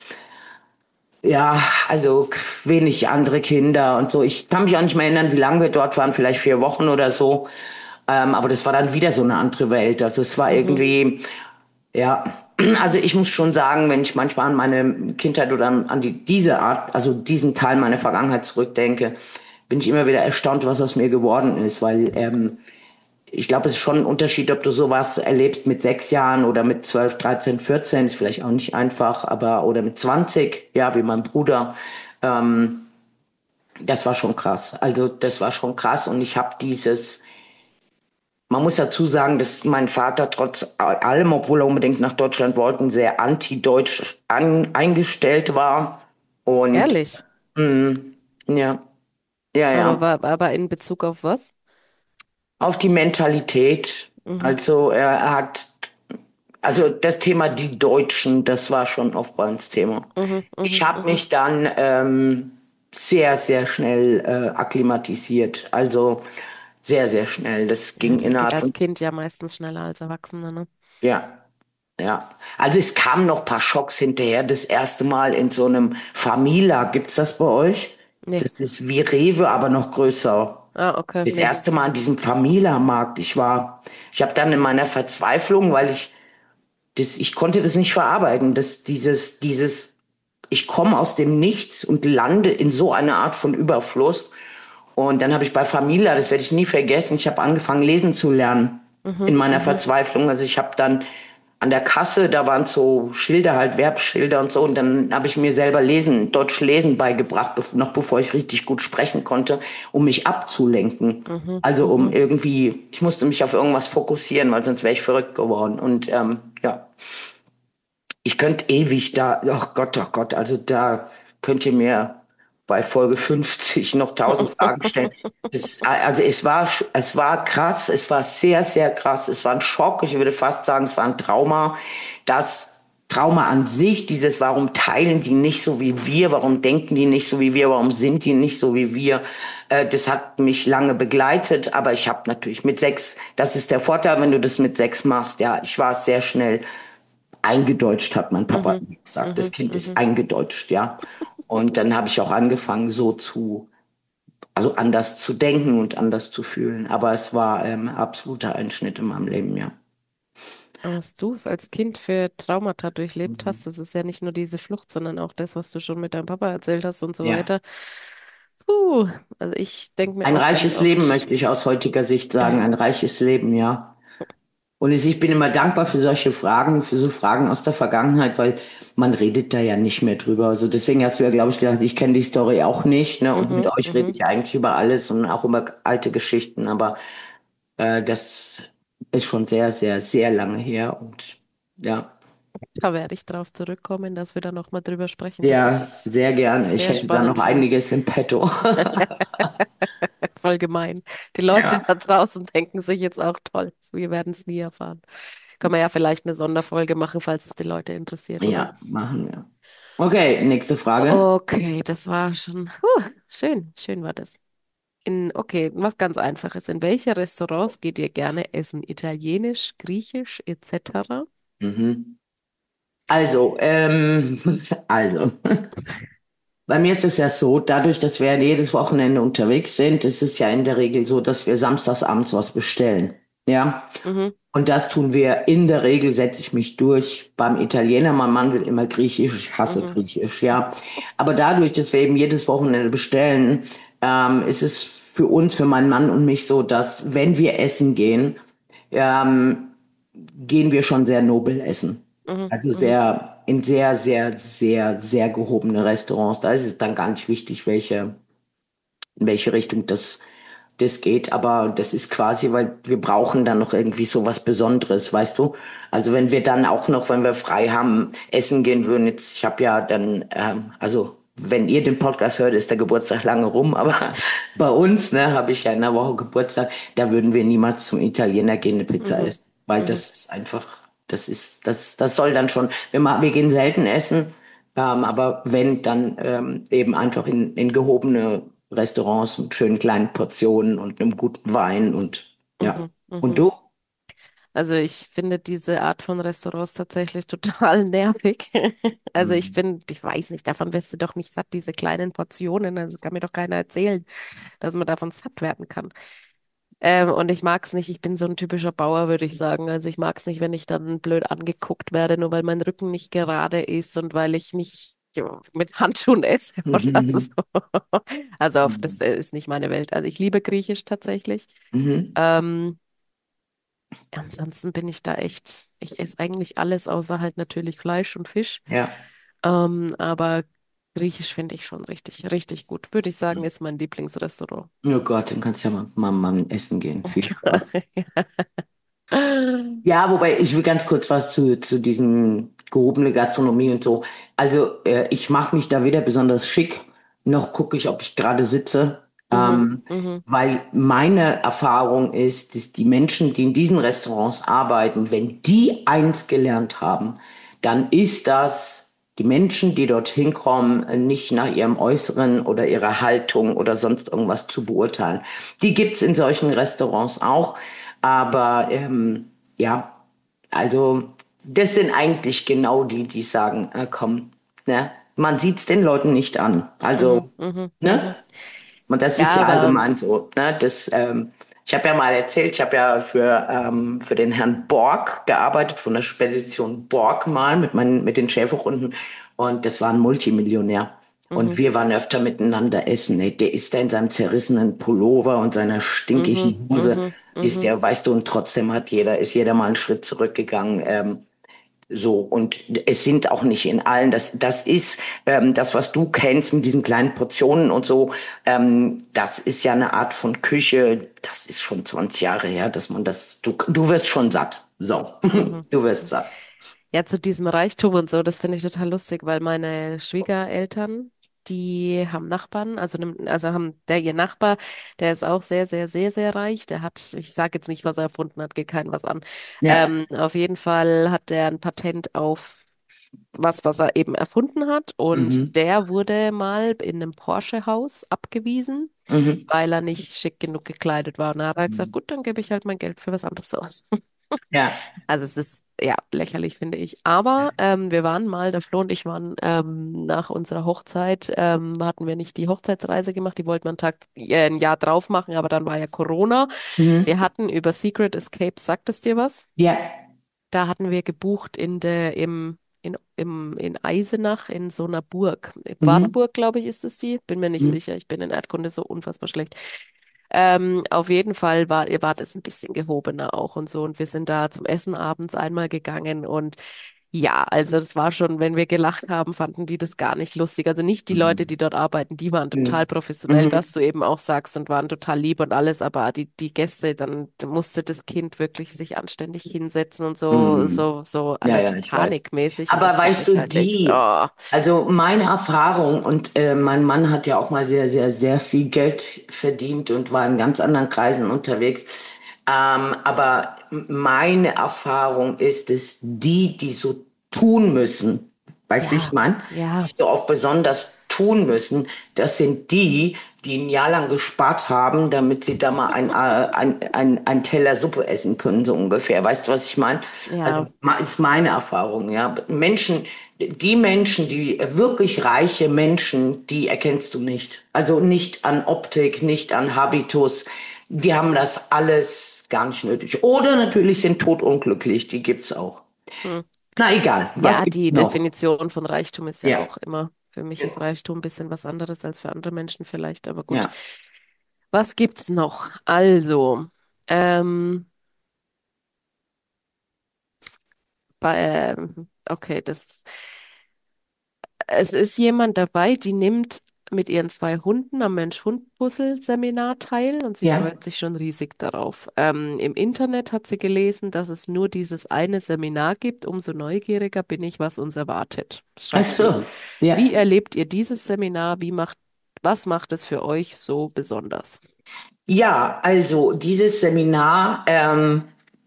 ja, also wenig andere Kinder und so. Ich kann mich auch nicht mehr erinnern, wie lange wir dort waren, vielleicht vier Wochen oder so. Ähm, aber das war dann wieder so eine andere Welt. Also es war Mhm. irgendwie, ja, also ich muss schon sagen, wenn ich manchmal an meine Kindheit oder an, an die, diese Art, also diesen Teil meiner Vergangenheit zurückdenke, bin ich immer wieder erstaunt, was aus mir geworden ist, weil ähm, ich glaube, es ist schon ein Unterschied, ob du sowas erlebst mit sechs Jahren oder mit zwölf, dreizehn, vierzehn, ist vielleicht auch nicht einfach, aber oder mit zwanzig, ja, wie mein Bruder. Ähm, das war schon krass. Also das war schon krass und ich habe dieses, man muss dazu sagen, dass mein Vater trotz allem, obwohl er unbedingt nach Deutschland wollte, sehr anti-deutsch an, eingestellt war. Und Ehrlich. mh, ja, ja, Aber ja. war, aber in Bezug auf was? Auf die Mentalität. Mhm, Also er, er hat, also das Thema die Deutschen, das war schon oft bei uns Thema. mhm, Ich mhm, habe mhm. mich dann ähm, sehr, sehr schnell äh, akklimatisiert. Also sehr, sehr schnell. Das Ja, ging das geht innerhalb als von, Kind ja meistens schneller als Erwachsene, ne? ja. Ja, also es kamen noch ein paar Schocks hinterher. Das erste Mal in so einem Famila, gibt's das bei euch? Nee. Das ist wie Rewe, aber noch größer. Ah, okay, Das nee. erste Mal an diesem Famila-Markt. Ich war, ich habe dann in meiner Verzweiflung, weil ich das, ich konnte das nicht verarbeiten, dass dieses, dieses, ich komme aus dem Nichts und lande in so eine Art von Überfluss. Und dann habe ich bei Famila, das werde ich nie vergessen, ich habe angefangen lesen zu lernen Mhm, in meiner mhm. Verzweiflung. Also ich habe dann an der Kasse, da waren so Schilder, halt Verbschilder und so. Und dann habe ich mir selber lesen, Deutsch lesen beigebracht, bev- noch bevor ich richtig gut sprechen konnte, um mich abzulenken. Mhm, Also um mhm. irgendwie, ich musste mich auf irgendwas fokussieren, weil sonst wäre ich verrückt geworden. Und ähm, ja, ich könnte ewig da, oh Gott, oh Gott, also da könnt ihr mir bei Folge fünfzig noch tausend Fragen stellen. Es, also es war, sch- es war krass, es war sehr, sehr krass. Es war ein Schock, ich würde fast sagen, es war ein Trauma. Das Trauma an sich, dieses, warum teilen die nicht so wie wir, warum denken die nicht so wie wir, warum sind die nicht so wie wir, äh, das hat mich lange begleitet, aber ich habe natürlich mit sechs, das ist der Vorteil, wenn du das mit sechs machst, ja, ich war sehr schnell eingedeutscht, hat mein Papa Mhm, gesagt. Das mhm, Kind ist mhm. eingedeutscht, ja. Und dann habe ich auch angefangen, so zu, also anders zu denken und anders zu fühlen. Aber es war ähm, absoluter Einschnitt in meinem Leben, ja. Was du als Kind für Traumata durchlebt Mhm. hast, das ist ja nicht nur diese Flucht, sondern auch das, was du schon mit deinem Papa erzählt hast und so Ja. weiter. Puh, also ich denke mir Ein auch ganz reiches Leben, oft, möchte ich aus heutiger Sicht sagen. Ein reiches Leben, ja. Und es- ich bin immer dankbar für solche Fragen, für so Fragen aus der Vergangenheit, weil man redet da ja nicht mehr drüber. Also deswegen hast du ja, glaube ich, gedacht, ich kenne die Story auch nicht, ne? Und mit mhm, euch rede mhm. ich ja eigentlich über alles und auch über alte Geschichten. Aber Äh, das ist schon sehr, sehr, sehr lange her und ja, Da werde ich drauf zurückkommen, dass wir da nochmal drüber sprechen. Das ja, ist sehr gerne. Ich sehr hätte da noch spannend für mich. einiges im Petto. Voll gemein. Die Leute Ja. da draußen denken sich jetzt auch toll. Wir werden es nie erfahren. Können wir ja vielleicht eine Sonderfolge machen, falls es die Leute interessiert, oder? Ja, machen wir. Okay, nächste Frage. Okay, das war schon huh, schön. Schön war das. In, okay, was ganz Einfaches. In welche Restaurants geht ihr gerne essen? Italienisch, Griechisch et cetera? Mhm. Also, ähm, also, bei mir ist es ja so, dadurch, dass wir jedes Wochenende unterwegs sind, ist es ja in der Regel so, dass wir samstags abends was bestellen. Ja. Mhm, Und das tun wir in der Regel, setze ich mich durch beim Italiener. Mein Mann will immer Griechisch, ich hasse mhm, Griechisch, ja. Aber dadurch, dass wir eben jedes Wochenende bestellen, ähm, ist es für uns, für meinen Mann und mich so, dass wenn wir essen gehen, ähm, gehen wir schon sehr nobel essen. mhm, Also mhm, sehr, in sehr, sehr, sehr, sehr gehobene Restaurants. Da ist es dann gar nicht wichtig, welche, in welche Richtung das das geht, aber das ist quasi, weil wir brauchen dann noch irgendwie so was Besonderes, weißt du? Also wenn wir dann auch noch, wenn wir frei haben, essen gehen würden, jetzt, ich habe ja dann, ähm, also wenn ihr den Podcast hört, ist der Geburtstag lange rum, aber bei uns, ne, habe ich ja in der Woche Geburtstag, da würden wir niemals zum Italiener gehen, eine Pizza mhm, essen, weil mhm, das ist einfach, das ist, das, das soll dann schon, wir, ma- wir gehen selten essen, ähm, aber wenn, dann ähm, eben einfach in, in gehobene Restaurants mit schönen kleinen Portionen und einem guten Wein und ja. mhm, Und mhm. du? Also ich finde diese Art von Restaurants tatsächlich total nervig. Also ich Mhm. finde, ich weiß nicht, davon wirst du doch nicht satt, diese kleinen Portionen. Also kann mir doch keiner erzählen, dass man davon satt werden kann. Ähm, und ich mag es nicht, ich bin so ein typischer Bauer, würde ich sagen. Also ich mag es nicht, wenn ich dann blöd angeguckt werde, nur weil mein Rücken nicht gerade ist und weil ich nicht ja, mit Handschuhen esse oder so. Mhm. Also auf, das Mhm. äh, ist nicht meine Welt. Also ich liebe Griechisch tatsächlich. Mhm. Ähm, ansonsten bin ich da echt, ich esse eigentlich alles, außer halt natürlich Fleisch und Fisch. Ja. Ähm, aber Griechisch finde ich schon richtig, richtig gut. Würde ich sagen, ist mein Lieblingsrestaurant. Oh Gott, dann kannst du ja mal, mal, mal essen gehen. Viel Spaß. Ja, wobei ich will ganz kurz was zu, zu diesem gehobene Gastronomie und so. Also äh, ich mache mich da weder besonders schick, noch gucke ich, ob ich gerade sitze. Mhm, Ähm, mhm, weil meine Erfahrung ist, dass die Menschen, die in diesen Restaurants arbeiten, wenn die eins gelernt haben, dann ist das die Menschen, die dorthin kommen, nicht nach ihrem Äußeren oder ihrer Haltung oder sonst irgendwas zu beurteilen. Die gibt's in solchen Restaurants auch, aber ähm, ja, also das sind eigentlich genau die, die sagen, äh, komm, ne, man sieht's den Leuten nicht an. mhm, Also, mhm, ne? mhm. Und das ist Ja, ja aber allgemein so, ne? Das, ähm, ich habe ja mal erzählt, ich habe ja für, ähm, für den Herrn Borg gearbeitet, von der Spedition Borg mal mit meinen, mit den Schäferhunden. Und das war ein Multimillionär. Und mhm, wir waren öfter miteinander essen. Ey, der ist da in seinem zerrissenen Pullover und seiner mhm, stinkigen Hose, mhm, ist mhm, der, weißt du, und trotzdem hat jeder, ist jeder mal einen Schritt zurückgegangen. Ähm, So, und es sind auch nicht in allen, das, das ist ähm, das, was du kennst mit diesen kleinen Portionen und so, ähm, das ist ja eine Art von Küche, das ist schon zwanzig Jahre her, dass man das, du, du wirst schon satt. So, Mhm. du wirst satt. Ja, zu diesem Reichtum und so, das finde ich total lustig, weil meine Schwiegereltern, die haben Nachbarn, also, nem- also haben der ihr Nachbar, der ist auch sehr, sehr, sehr, sehr reich. Der hat, ich sage jetzt nicht, was er erfunden hat, geht keinen was an. Ja. Ähm, auf jeden Fall hat der ein Patent auf was, was er eben erfunden hat. Und Mhm. der wurde mal in einem Porsche-Haus abgewiesen, Mhm. weil er nicht schick genug gekleidet war. Und da hat er gesagt, gut, dann gebe ich halt mein Geld für was anderes aus. Ja. Also es ist ja lächerlich, finde ich. Aber ähm, wir waren mal, der Flo und ich waren ähm, nach unserer Hochzeit, ähm, hatten wir nicht die Hochzeitsreise gemacht, die wollten wir einen Tag, äh, ein Jahr drauf machen, aber dann war ja Corona. Wir Mhm. hatten über Secret Escape, sagt es dir was? Ja. Da hatten wir gebucht in der, im, in, im, in Eisenach in so einer Burg. Mhm. Wartburg, glaube ich, ist es die. Bin mir nicht Mhm. sicher. Ich bin in Erdkunde so unfassbar schlecht. Ähm, auf jeden Fall war, ihr wart es ein bisschen gehobener auch und so. Und wir sind da zum Essen abends einmal gegangen und ja, also das war schon, wenn wir gelacht haben, fanden die das gar nicht lustig. Also nicht die Leute, die Mhm. dort arbeiten, die waren total Mhm. professionell, was Mhm. du eben auch sagst und waren total lieb und alles, aber die, die Gäste, dann musste das Kind wirklich sich anständig hinsetzen und so, Mhm. so, so à Ja, la ja, ich weiß. Titanic-mäßig und Aber das fand weißt ich du, halt echt, die, oh, also meine Erfahrung und äh, mein Mann hat ja auch mal sehr, sehr, sehr viel Geld verdient und war in ganz anderen Kreisen unterwegs. Ähm, aber meine Erfahrung ist es, die, die so tun müssen, weißt du, wie ich ja, meine, ja, die so oft besonders tun müssen, das sind die, die ein Jahr lang gespart haben, damit sie da mal ein, äh, ein, ein, ein Teller Suppe essen können, so ungefähr. Weißt du, was ich meine? Also ja, ma- ist meine Erfahrung, ja. Menschen, die Menschen, die wirklich reiche Menschen, die erkennst du nicht. Also nicht an Optik, nicht an Habitus. Die haben das alles gar nicht nötig. Oder natürlich sind totunglücklich, die gibt's auch. hm. Na egal, was Ja, gibt's die noch? Definition von Reichtum ist ja Ja, auch immer, für mich ist genau. Reichtum ein bisschen was anderes als für andere Menschen vielleicht, aber gut. Ja. Was gibt's noch? Also, ähm, bei, ähm, okay, das, es ist jemand dabei, die nimmt mit ihren zwei Hunden am Mensch-Hund-Puzzle-Seminar teil und sie Ja. freut sich schon riesig darauf. Ähm, im Internet hat sie gelesen, dass es nur dieses eine Seminar gibt. Umso neugieriger bin ich, was uns erwartet, Ach schreibt sie. so. Ja. Wie erlebt ihr dieses Seminar? Wie macht, was macht es für euch so besonders? Ja, also dieses Seminar, ähm,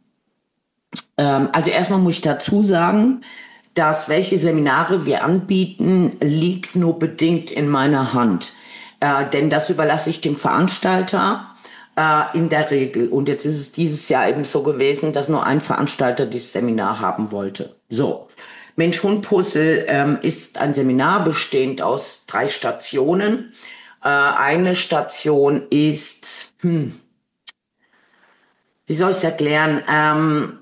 ähm, also erstmal muss ich dazu sagen, dass welche Seminare wir anbieten, liegt nur bedingt in meiner Hand. Äh, denn das überlasse ich dem Veranstalter äh, in der Regel. Und jetzt ist es dieses Jahr eben so gewesen, dass nur ein Veranstalter dieses Seminar haben wollte. So. Mensch-Hund-Puzzle ähm, ist ein Seminar bestehend aus drei Stationen. Äh, eine Station ist, hm, wie soll ich es erklären? Ähm,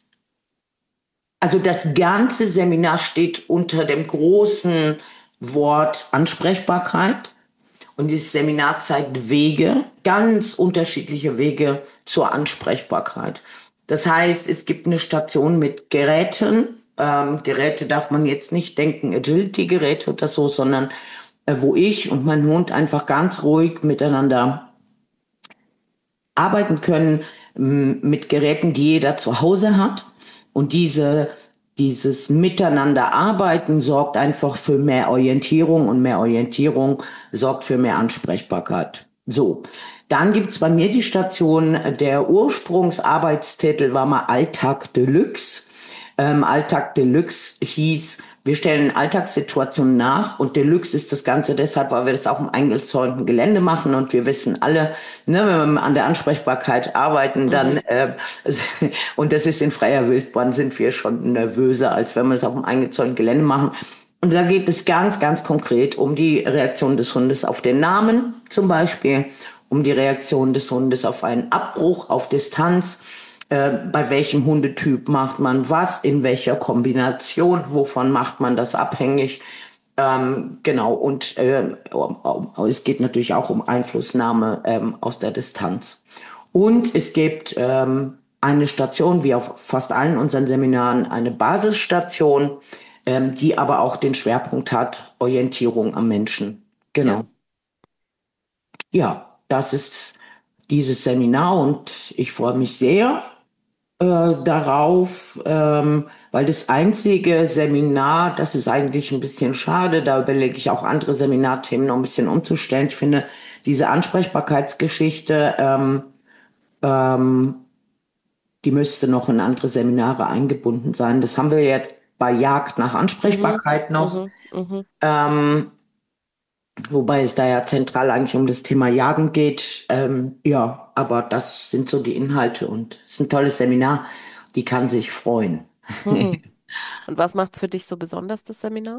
also das ganze Seminar steht unter dem großen Wort Ansprechbarkeit. Und dieses Seminar zeigt Wege, ganz unterschiedliche Wege zur Ansprechbarkeit. Das heißt, es gibt eine Station mit Geräten. Ähm, Geräte darf man jetzt nicht denken, Agility-Geräte oder so, sondern äh, wo ich und mein Hund einfach ganz ruhig miteinander arbeiten können m, mit Geräten, die jeder zu Hause hat. Und diese, dieses Miteinander arbeiten sorgt einfach für mehr Orientierung und mehr Orientierung sorgt für mehr Ansprechbarkeit. So. Dann gibt's bei mir die Station, der Ursprungsarbeitstitel war mal Alltag Deluxe. Ähm, Alltag Deluxe hieß, wir stellen Alltagssituationen nach und Deluxe ist das Ganze deshalb, weil wir das auf dem eingezäunten Gelände machen und wir wissen alle, ne, wenn wir an der Ansprechbarkeit arbeiten, dann Mhm. äh, und das ist in freier Wildbahn, sind wir schon nervöser, als wenn wir es auf dem eingezäunten Gelände machen. Und da geht es ganz, ganz konkret um die Reaktion des Hundes auf den Namen zum Beispiel, um die Reaktion des Hundes auf einen Abbruch, auf Distanz, äh, bei welchem Hundetyp macht man was, in welcher Kombination, wovon macht man das abhängig. Ähm, genau, und äh, um, um, es geht natürlich auch um Einflussnahme ähm, aus der Distanz. Und es gibt ähm, eine Station, wie auf fast allen unseren Seminaren, eine Basisstation, ähm, die aber auch den Schwerpunkt hat, Orientierung am Menschen. Genau. Ja. Ja, das ist dieses Seminar und ich freue mich sehr äh, darauf, ähm, weil das einzige Seminar, das ist eigentlich ein bisschen schade, da überlege ich auch andere Seminarthemen noch ein bisschen umzustellen. Ich finde diese Ansprechbarkeitsgeschichte, ähm, ähm, die müsste noch in andere Seminare eingebunden sein. Das haben wir jetzt bei Jagd nach Mhm. Ansprechbarkeit noch. Mhm. Mhm. Ähm, Wobei es da ja zentral eigentlich um das Thema Jagen geht. Ähm, ja, aber das sind so die Inhalte und es ist ein tolles Seminar. Die kann sich freuen. Mhm. Und was macht's für dich so besonders, das Seminar?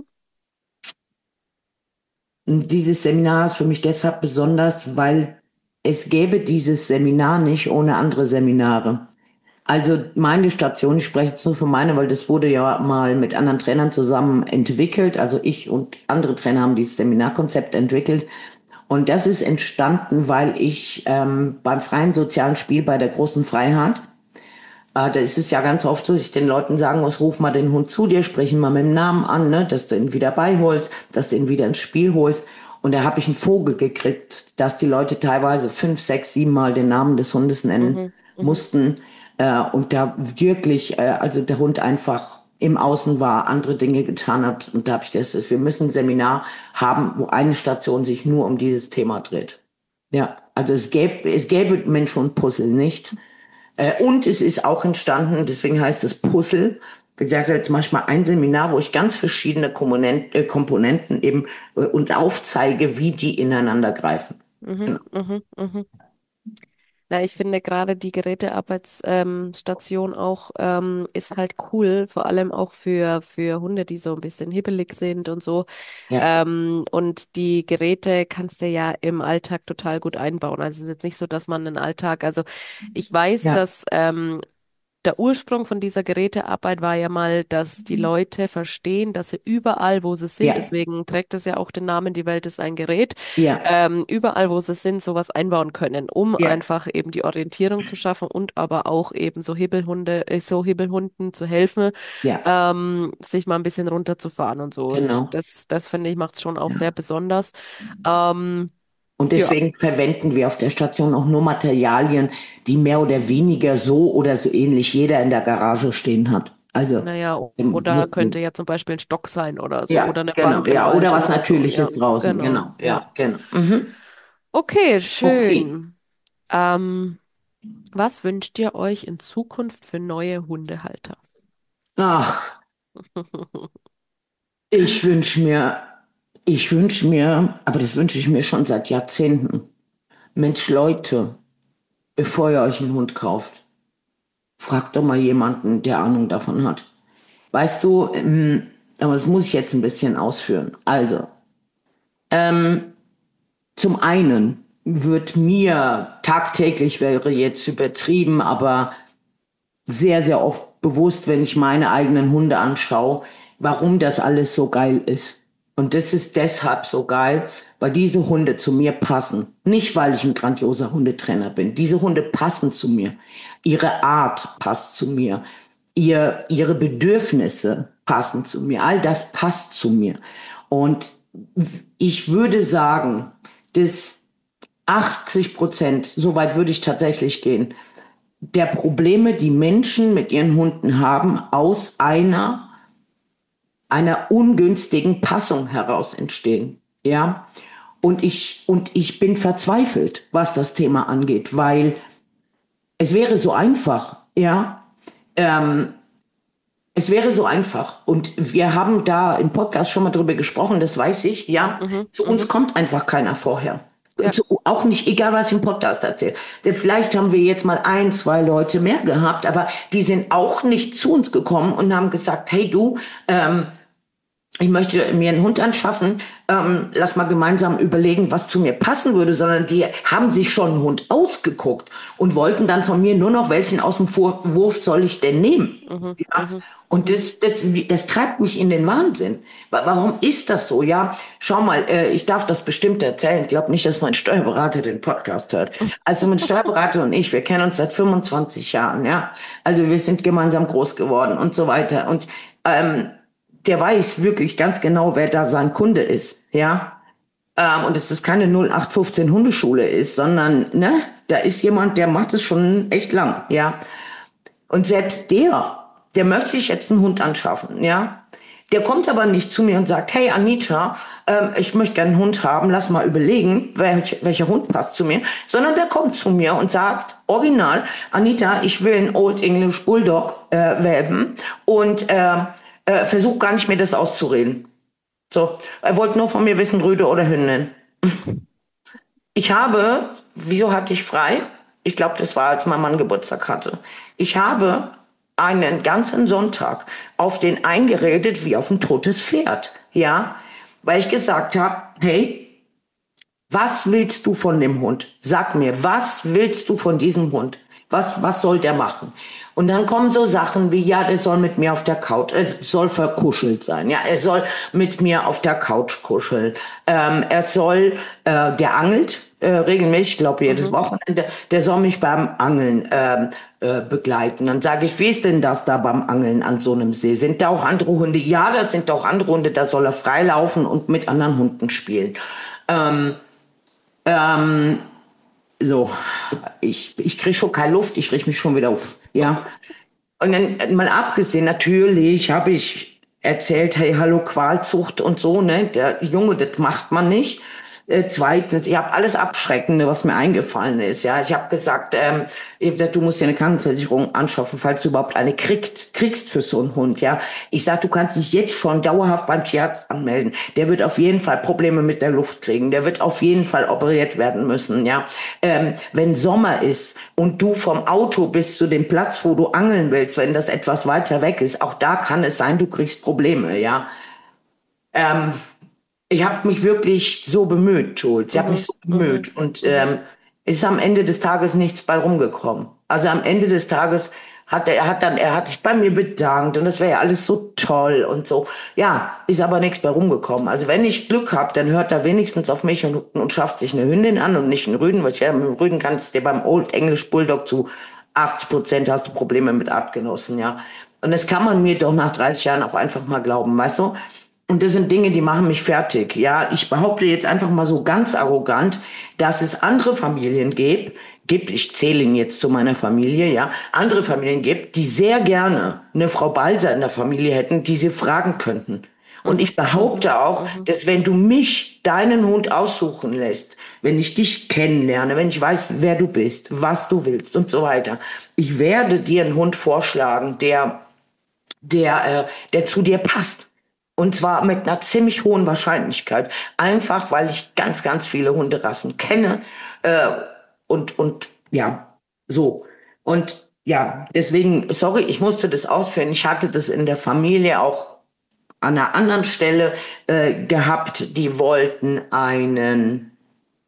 Und dieses Seminar ist für mich deshalb besonders, weil es gäbe dieses Seminar nicht ohne andere Seminare. Also meine Station, ich spreche jetzt nur für meine, weil das wurde ja mal mit anderen Trainern zusammen entwickelt. Also ich und andere Trainer haben dieses Seminarkonzept entwickelt. Und das ist entstanden, weil ich ähm, beim freien sozialen Spiel bei der großen Freiheit, äh, da ist es ja ganz oft so, dass ich den Leuten sagen muss, ruf mal den Hund zu dir, sprich ihn mal mit dem Namen an, ne, dass du ihn wieder beiholst, dass du ihn wieder ins Spiel holst. Und da habe ich einen Vogel gekriegt, dass die Leute teilweise fünf, sechs, sieben Mal den Namen des Hundes nennen Mhm. Mhm. mussten. Äh, und da wirklich, äh, also der Hund einfach im Außen war, andere Dinge getan hat. Und da habe ich gesagt, wir müssen ein Seminar haben, wo eine Station sich nur um dieses Thema dreht. Ja, also es gäbe, es gäbe Mensch und Puzzle nicht. Äh, und es ist auch entstanden, deswegen heißt es Puzzle. Wie gesagt, jetzt manchmal ein Seminar, wo ich ganz verschiedene Komponenten, äh, Komponenten eben äh, und aufzeige, wie die ineinander greifen. Mhm. Genau. Mhm. Mhm. Na, ich finde gerade die Gerätearbeitsstation ähm, Station auch ähm, ist halt cool, vor allem auch für, für Hunde, die so ein bisschen hibbelig sind und so. Ja, Ähm, und die Geräte kannst du ja im Alltag total gut einbauen. Also es ist jetzt nicht so, dass man den Alltag, also ich weiß, ja, dass ähm, der Ursprung von dieser Gerätearbeit war ja mal, dass die Leute verstehen, dass sie überall, wo sie sind, ja, deswegen trägt es ja auch den Namen Die Welt ist ein Gerät, ja, ähm, überall, wo sie sind, sowas einbauen können, um ja, einfach eben die Orientierung zu schaffen und aber auch eben so Hebelhunde, äh, so Hebelhunden zu helfen, ja, ähm, sich mal ein bisschen runterzufahren und so. Und genau. das, das finde ich, macht es schon auch sehr Ja. besonders. Ähm, Und ja, deswegen verwenden wir auf der Station auch nur Materialien, die mehr oder weniger so oder so ähnlich jeder in der Garage stehen hat. Also, naja, ähm, oder muss, könnte ja zum Beispiel ein Stock sein oder so, oder ja, eine genau, Bank im ja, oder Wald was oder so. Ja, Natürliches draußen, genau. genau, Ja. ja, genau. Mhm. Okay, Okay. schön. Ähm, was wünscht ihr euch in Zukunft für neue Hundehalter? Ach, ich wünsche mir, ich wünsche mir, aber das wünsche ich mir schon seit Jahrzehnten. Mensch, Leute, bevor ihr euch einen Hund kauft, fragt doch mal jemanden, der Ahnung davon hat. Weißt du, ähm, aber das muss ich jetzt ein bisschen ausführen. Also, ähm, zum einen wird mir tagtäglich, wäre jetzt übertrieben, aber sehr, sehr oft bewusst, wenn ich meine eigenen Hunde anschaue, warum das alles so geil ist. Und das ist deshalb so geil, weil diese Hunde zu mir passen. Nicht, weil ich ein grandioser Hundetrainer bin. Diese Hunde passen zu mir. Ihre Art passt zu mir. Ihr, ihre Bedürfnisse passen zu mir. All das passt zu mir. Und ich würde sagen, dass achtzig Prozent, so weit würde ich tatsächlich gehen, der Probleme, die Menschen mit ihren Hunden haben, aus einer, einer ungünstigen Passung heraus entstehen. Ja. Und ich, und ich bin verzweifelt, was das Thema angeht, weil es wäre so einfach, ja. Ähm, Es wäre so einfach. Und wir haben da im Podcast schon mal drüber gesprochen, das weiß ich, ja. Mhm, Zu uns mhm. kommt einfach keiner vorher. Ja, Zu, auch nicht, egal was ich im Podcast erzähle. Denn vielleicht haben wir jetzt mal ein, zwei Leute mehr gehabt, aber die sind auch nicht zu uns gekommen und haben gesagt, hey du, ähm, ich möchte mir einen Hund anschaffen, ähm, lass mal gemeinsam überlegen, was zu mir passen würde, sondern die haben sich schon einen Hund ausgeguckt und wollten dann von mir nur noch, welchen aus dem Wurf soll ich denn nehmen? Mhm. Ja? Mhm. Und das, das, das treibt mich in den Wahnsinn. Warum ist das so? Ja, schau mal, äh, ich darf das bestimmt erzählen. Ich glaube nicht, dass mein Steuerberater den Podcast hört. Also mein Steuerberater und ich, wir kennen uns seit fünfundzwanzig Jahren, ja. Also wir sind gemeinsam groß geworden und so weiter. Und ähm, der weiß wirklich ganz genau, wer da sein Kunde ist, ja. Ähm, und dass es keine null acht fünfzehn Hundeschule ist, sondern, ne, da ist jemand, der macht es schon echt lang, ja. Und selbst der, der möchte sich jetzt einen Hund anschaffen, ja. Der kommt aber nicht zu mir und sagt, hey Anita, ähm, ich möchte gerne einen Hund haben, lass mal überlegen, welch, welcher Hund passt zu mir. Sondern der kommt zu mir und sagt, original, Anita, ich will einen Old English Bulldog äh, Welpen und äh, äh, versuch gar nicht, mir das auszureden. So, er wollte nur von mir wissen, Rüde oder Hündin. Ich habe, wieso hatte ich frei? Ich glaube, das war, als mein Mann Geburtstag hatte. Ich habe einen ganzen Sonntag auf den eingeredet wie auf ein totes Pferd, ja, weil ich gesagt habe, hey, was willst du von dem Hund? Sag mir, was willst du von diesem Hund? Was, was soll der machen? Und dann kommen so Sachen wie, ja, der soll mit mir auf der Couch, er soll verkuschelt sein, ja, er soll mit mir auf der Couch kuscheln, ähm, er soll, äh, der angelt äh, regelmäßig, ich glaube jedes mhm. Wochenende, der soll mich beim Angeln ähm, äh, begleiten. Dann sage ich, wie ist denn das da beim Angeln an so einem See? Sind da auch andere Hunde? Ja, das sind auch andere Hunde, da soll er freilaufen und mit anderen Hunden spielen. Ähm, ähm, so, ich, ich kriege schon keine Luft, ich richte mich schon wieder auf, ja. Und dann mal abgesehen, natürlich habe ich erzählt, hey, hallo, Qualzucht und so, ne, der Junge, das macht man nicht. Äh, zweitens, ich habe alles Abschreckende, was mir eingefallen ist, ja. Ich habe gesagt, ähm, ich hab gesagt, du musst dir eine Krankenversicherung anschaffen, falls du überhaupt eine kriegst, kriegst für so einen Hund, ja. Ich sag, du kannst dich jetzt schon dauerhaft beim Tierarzt anmelden. Der wird auf jeden Fall Probleme mit der Luft kriegen. Der wird auf jeden Fall operiert werden müssen, ja. Ähm, wenn Sommer ist und du vom Auto bis zu dem Platz, wo du angeln willst, wenn das etwas weiter weg ist, auch da kann es sein, du kriegst Probleme, ja. Ähm, Ich habe mich wirklich so bemüht, Jules. Ich habe mich so bemüht. Und ähm, es ist am Ende des Tages nichts bei rumgekommen. Also am Ende des Tages hat er, er hat dann, er hat sich bei mir bedankt und das wäre ja alles so toll und so. Ja, ist aber nichts bei rumgekommen. Also wenn ich Glück habe, dann hört er wenigstens auf mich und, und schafft sich eine Hündin an und nicht einen Rüden. Was ja, mit dem Rüden kannst du dir beim Old English Bulldog zu achtzig Prozent hast du Probleme mit Artgenossen, ja. Und das kann man mir doch nach dreißig Jahren auch einfach mal glauben, weißt du? Und das sind Dinge, die machen mich fertig. Ja, ich behaupte jetzt einfach mal so ganz arrogant, dass es andere Familien gibt, gibt, ich zähle ihn jetzt zu meiner Familie, ja, andere Familien gibt, die sehr gerne eine Frau Balser in der Familie hätten, die sie fragen könnten. Und ich behaupte auch, dass wenn du mich, deinen Hund aussuchen lässt, wenn ich dich kennenlerne, wenn ich weiß, wer du bist, was du willst und so weiter, ich werde dir einen Hund vorschlagen, der, der, äh, der zu dir passt. Und zwar mit einer ziemlich hohen Wahrscheinlichkeit. Einfach, weil ich ganz, ganz viele Hunderassen kenne. Äh, und, und ja, so. Und ja, deswegen, sorry, ich musste das ausführen. Ich hatte das in der Familie auch an einer anderen Stelle äh, gehabt. Die wollten einen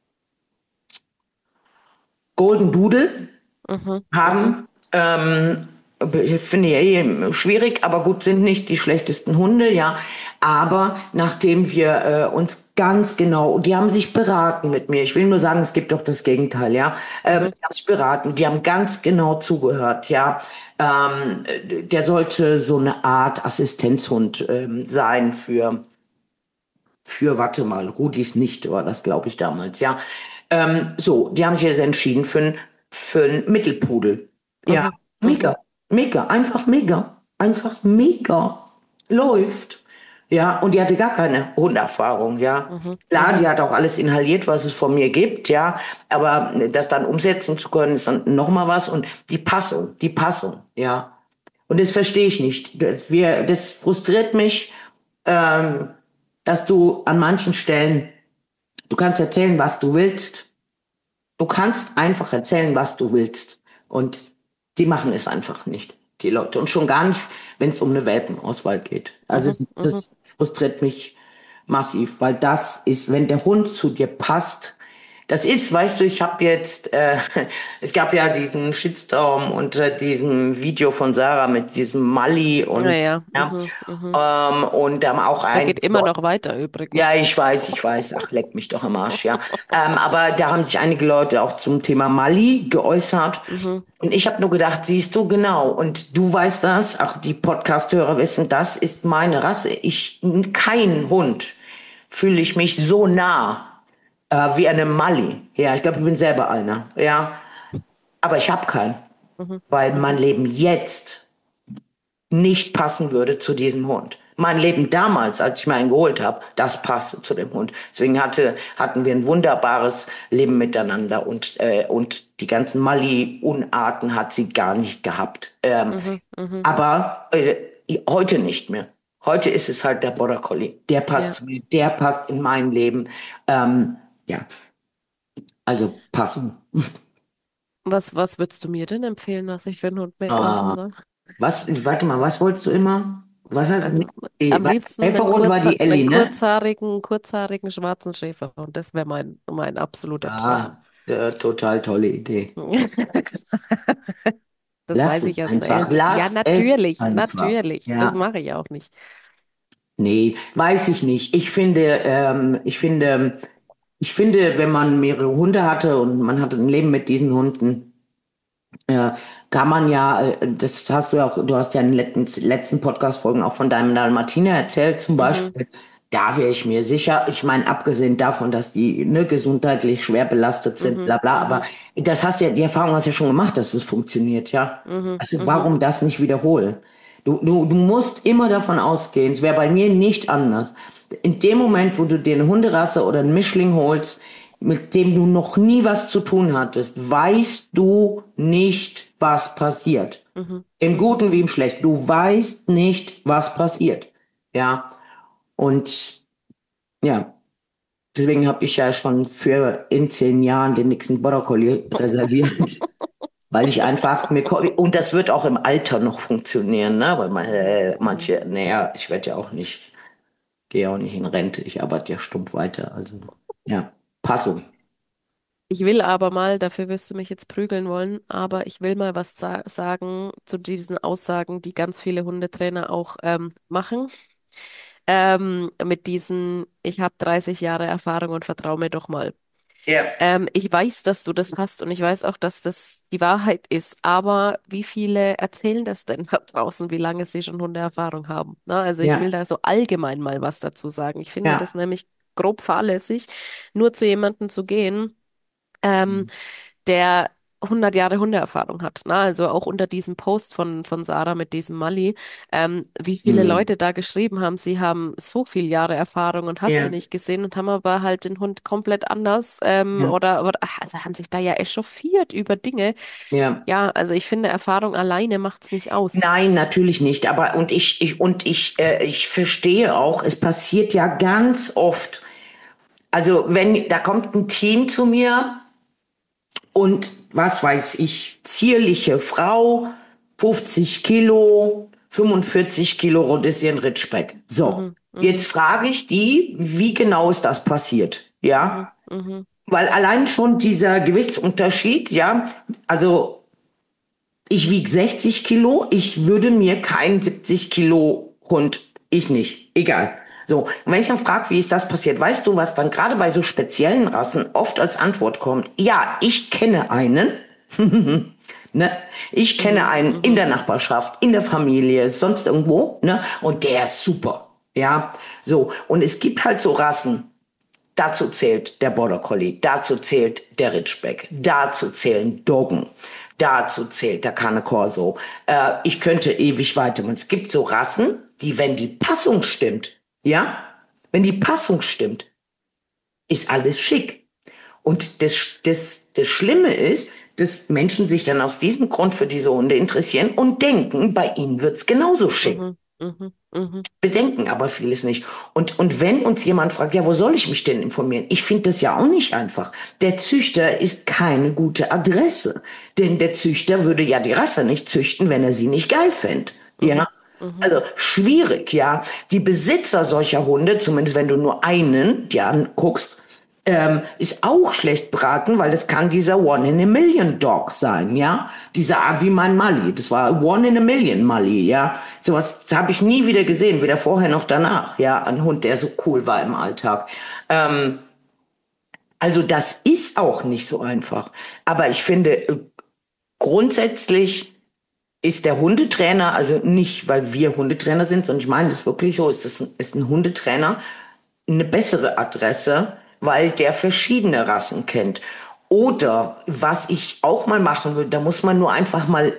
Golden Doodle mhm. haben. Ähm, Ich finde ja eh schwierig, aber gut, sind nicht die schlechtesten Hunde, ja. Aber nachdem wir äh, uns ganz genau, die haben sich beraten mit mir. Ich will nur sagen, es gibt doch das Gegenteil, ja. Ähm, mhm. Die haben sich beraten, die haben ganz genau zugehört, ja. Ähm, der sollte so eine Art Assistenzhund ähm, sein für, für, warte mal, Rudis nicht, war das, glaube ich, damals, ja. Ähm, so, die haben sich jetzt entschieden für einen für einen Mittelpudel. Mhm. Ja, mega. Mega, einfach mega, einfach mega läuft. Ja, und die hatte gar keine Hunderfahrung, ja. Mhm. Klar, die hat auch alles inhaliert, was es von mir gibt, ja. Aber das dann umsetzen zu können, ist dann noch mal was. Und die Passung, die Passung, ja. Und das verstehe ich nicht. Das, wir, das frustriert mich, ähm, dass du an manchen Stellen, du kannst erzählen, was du willst. Du kannst einfach erzählen, was du willst. Und die machen es einfach nicht. die Leute. Und schon gar nicht, wenn es um eine Welpenauswahl geht. Also Mhm, das mhm. frustriert mich massiv, weil das ist, wenn der Hund zu dir passt, das ist, weißt du, ich habe jetzt, äh, es gab ja diesen Shitstorm unter diesem Video von Sarah mit diesem Mali Ja, und ja. ja, Mhm, mhm. ähm, und da haben auch Der ein geht immer noch weiter ja, übrigens. ich weiß, ich weiß. Ach, leck mich doch am Arsch, ja. Ähm, aber da haben sich einige Leute auch zum Thema Mali geäußert. Mhm, Und ich habe nur gedacht, siehst du, genau. Und du weißt das, auch die Podcast-Hörer wissen, das ist meine Rasse. Ich, kein Hund fühle ich mich so nah äh, wie eine Mali. Ja, ich glaube, ich bin selber einer. Ja, aber ich habe keinen, mhm, weil mein mhm. Leben jetzt nicht passen würde zu diesem Hund. Mein Leben damals, als ich mir einen geholt habe, das passte zu dem Hund. Deswegen hatte, hatten wir ein wunderbares Leben miteinander und, äh, und die ganzen Mali-Unarten hat sie gar nicht gehabt. Ähm, Mhm, mhm. aber äh, heute nicht mehr. Heute ist es halt der Border Collie. Der passt Ja. zu mir, der passt in mein Leben. Ähm, ja, also passen. Was, was würdest du mir denn empfehlen, was ich für einen Hund mir kaufen Ah, soll? was, warte mal, was wolltest du immer? Was heißt, Also die am liebsten einen, Schäferhund war kurzer, die einen Ellie, ne? kurzhaarigen, kurzhaarigen schwarzen Schäfer. Und das wäre mein, mein absoluter Traum. Ah, äh, total tolle Idee. Das Lass weiß ich es ja einfach, selbst. Ja, lass es natürlich, einfach. natürlich. Das Ja, mache ich auch nicht. nee, weiß ich nicht. Ich finde, ähm, ich finde, ich finde, wenn man mehrere Hunde hatte und man hatte ein Leben mit diesen Hunden, äh, kann man ja, äh, das hast du ja auch, du hast ja in den letzten, letzten Podcast-Folgen auch von deinem Dalmatiner erzählt zum Mhm, Beispiel. Da wäre ich mir sicher, ich meine, abgesehen davon, dass die ne, gesundheitlich schwer belastet sind, mhm, bla bla, aber mhm, das hast ja, die Erfahrung hast du ja schon gemacht, dass es funktioniert, ja. mhm, Also mhm, warum das nicht wiederholen? Du, du, du musst immer davon ausgehen, es wäre bei mir nicht anders. In dem Moment, wo du dir eine Hunderasse oder einen Mischling holst, mit dem du noch nie was zu tun hattest, weißt du nicht, was passiert. mhm, Im mhm. Guten wie im Schlechten. Du weißt nicht, was passiert. Ja. Und ja, deswegen habe ich ja schon für in zehn Jahren den nächsten Border Collie reserviert. Weil ich einfach mir, ko- und das wird auch im Alter noch funktionieren, ne? Weil man, äh, Mhm. manche, naja, ich werde ja auch nicht, gehe ja auch nicht in Rente, ich arbeite ja stumpf weiter. Also, ja, Passung. Ich will aber mal, dafür wirst du mich jetzt prügeln wollen, aber ich will mal was sa sagen zu diesen Aussagen, die ganz viele Hundetrainer auch ähm, machen. Ähm, mit diesen, ich habe dreißig Jahre Erfahrung und vertrau mir doch mal. Ja, Ähm, ich weiß, dass du das hast und ich weiß auch, dass das die Wahrheit ist, aber wie viele erzählen das denn da draußen, wie lange sie schon Hundeerfahrung haben? Na, also ich will ja, da so allgemein mal was dazu sagen. Ich finde das ja. nämlich grob fahrlässig, nur zu jemandem zu gehen, ähm, der hundert Jahre Hundeerfahrung hat. Ne? Also auch unter diesem Post von, von Sarah mit diesem Mali, ähm, wie viele Hm. Leute da geschrieben haben, sie haben so viele Jahre Erfahrung und hast du Ja, nicht gesehen und haben aber halt den Hund komplett anders ähm, ja, oder, oder ach, also haben sich da ja echauffiert über Dinge. ja. Ja, also ich finde, Erfahrung alleine macht's nicht aus. Nein, natürlich nicht. Aber und ich, ich und ich, äh, ich verstehe auch, es passiert ja ganz oft. Also wenn da kommt ein Team zu mir und was weiß ich, zierliche Frau, fünfzig Kilo, fünfundvierzig Kilo Rhodesian Ridgeback. So, Mhm, jetzt mhm, frage ich die, wie genau ist das passiert? mhm, Ja, mhm, weil allein schon dieser Gewichtsunterschied, ja, also ich wiege sechzig Kilo, ich würde mir keinen siebzig Kilo Hund, ich nicht, egal. So, und wenn ich dann frage, wie ist das passiert, weißt du, was dann gerade bei so speziellen Rassen oft als Antwort kommt? Ja, ich kenne einen, ne? Ich kenne mhm, einen in mhm, der Nachbarschaft, in der Familie, sonst irgendwo, ne? Und der ist super, ja. So, und es gibt halt so Rassen, dazu zählt der Border Collie, dazu zählt der Ridgeback, dazu zählen Doggen, dazu zählt der Cane Corso. Äh, ich könnte ewig weitermachen. Es gibt so Rassen, die, wenn die Passung stimmt, ja, wenn die Passung stimmt, ist alles schick. Und das, das, das Schlimme ist, dass Menschen sich dann aus diesem Grund für diese Hunde interessieren und denken, bei ihnen wird's genauso schick. mhm, Mhm. Mhm. Bedenken aber vieles nicht. Und, und wenn uns jemand fragt, ja, wo soll ich mich denn informieren? Ich finde das ja auch nicht einfach. Der Züchter ist keine gute Adresse. Denn der Züchter würde ja die Rasse nicht züchten, wenn er sie nicht geil fände. Mhm. Ja. Mhm. Also schwierig, ja. Die Besitzer solcher Hunde, zumindest wenn du nur einen dir anguckst, ähm, ist auch schlecht beraten, weil das kann dieser One in a Million Dog sein, ja. Dieser ah, wie mein Mali, das war One in a Million Mali, ja. Sowas habe ich nie wieder gesehen, weder vorher noch danach, ja. Ein Hund, der so cool war im Alltag. Ähm, also das ist auch nicht so einfach. Aber ich finde, äh, grundsätzlich ist der Hundetrainer, also nicht, weil wir Hundetrainer sind, sondern ich meine das wirklich so, ist, das ein, ist ein Hundetrainer eine bessere Adresse, weil der verschiedene Rassen kennt. Oder was ich auch mal machen würde, da muss man nur einfach mal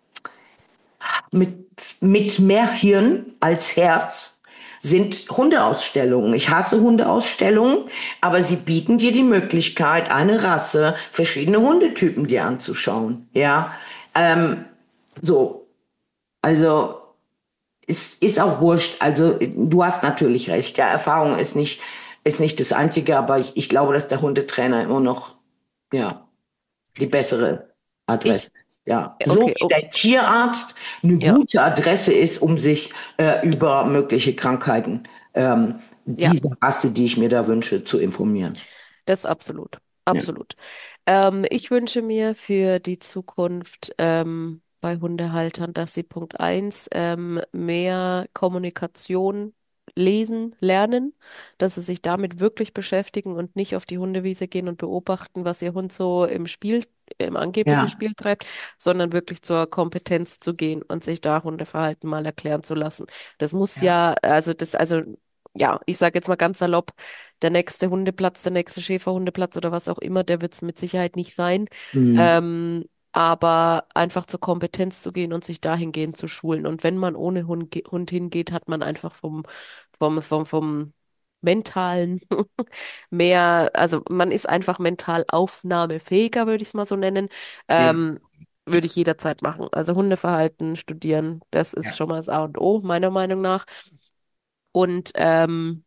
mit, mit mehr Hirn als Herz, sind Hundeausstellungen. Ich hasse Hundeausstellungen, aber sie bieten dir die Möglichkeit, eine Rasse, verschiedene Hundetypen dir anzuschauen. Ja, ähm, so, also es ist auch wurscht. Also du hast natürlich recht. Ja, Erfahrung ist nicht, ist nicht das Einzige, aber ich, ich glaube, dass der Hundetrainer immer noch, ja, die bessere Adresse Ich, ist. Ja, so okay, wie oh, der Tierarzt eine ja, gute Adresse ist, um sich äh, über mögliche Krankheiten, ähm, ja, diese Rasse, die ich mir da wünsche, zu informieren. das absolut, Ja, absolut. Ähm, ich wünsche mir für die Zukunft ähm, bei Hundehaltern, dass sie Punkt eins ähm, mehr Kommunikation lesen, lernen, dass sie sich damit wirklich beschäftigen und nicht auf die Hundewiese gehen und beobachten, was ihr Hund so im Spiel, im angeblichen ja, Spiel treibt, sondern wirklich zur Kompetenz zu gehen und sich da Hundeverhalten mal erklären zu lassen. Das muss ja. ja, also das, also ja, ich sage jetzt mal ganz salopp, der nächste Hundeplatz, der nächste Schäferhundeplatz oder was auch immer, der wird es mit Sicherheit nicht sein. Hm, Ähm, aber einfach zur Kompetenz zu gehen und sich dahingehend zu schulen. Und wenn man ohne Hund, ge- Hund hingeht, hat man einfach vom, vom, vom, vom mentalen mehr, also man ist einfach mental aufnahmefähiger, würde ich es mal so nennen. ja, Ähm, würde ich jederzeit machen. Also Hundeverhalten studieren, das ist ja, schon mal das A und O, meiner Meinung nach. Und ähm,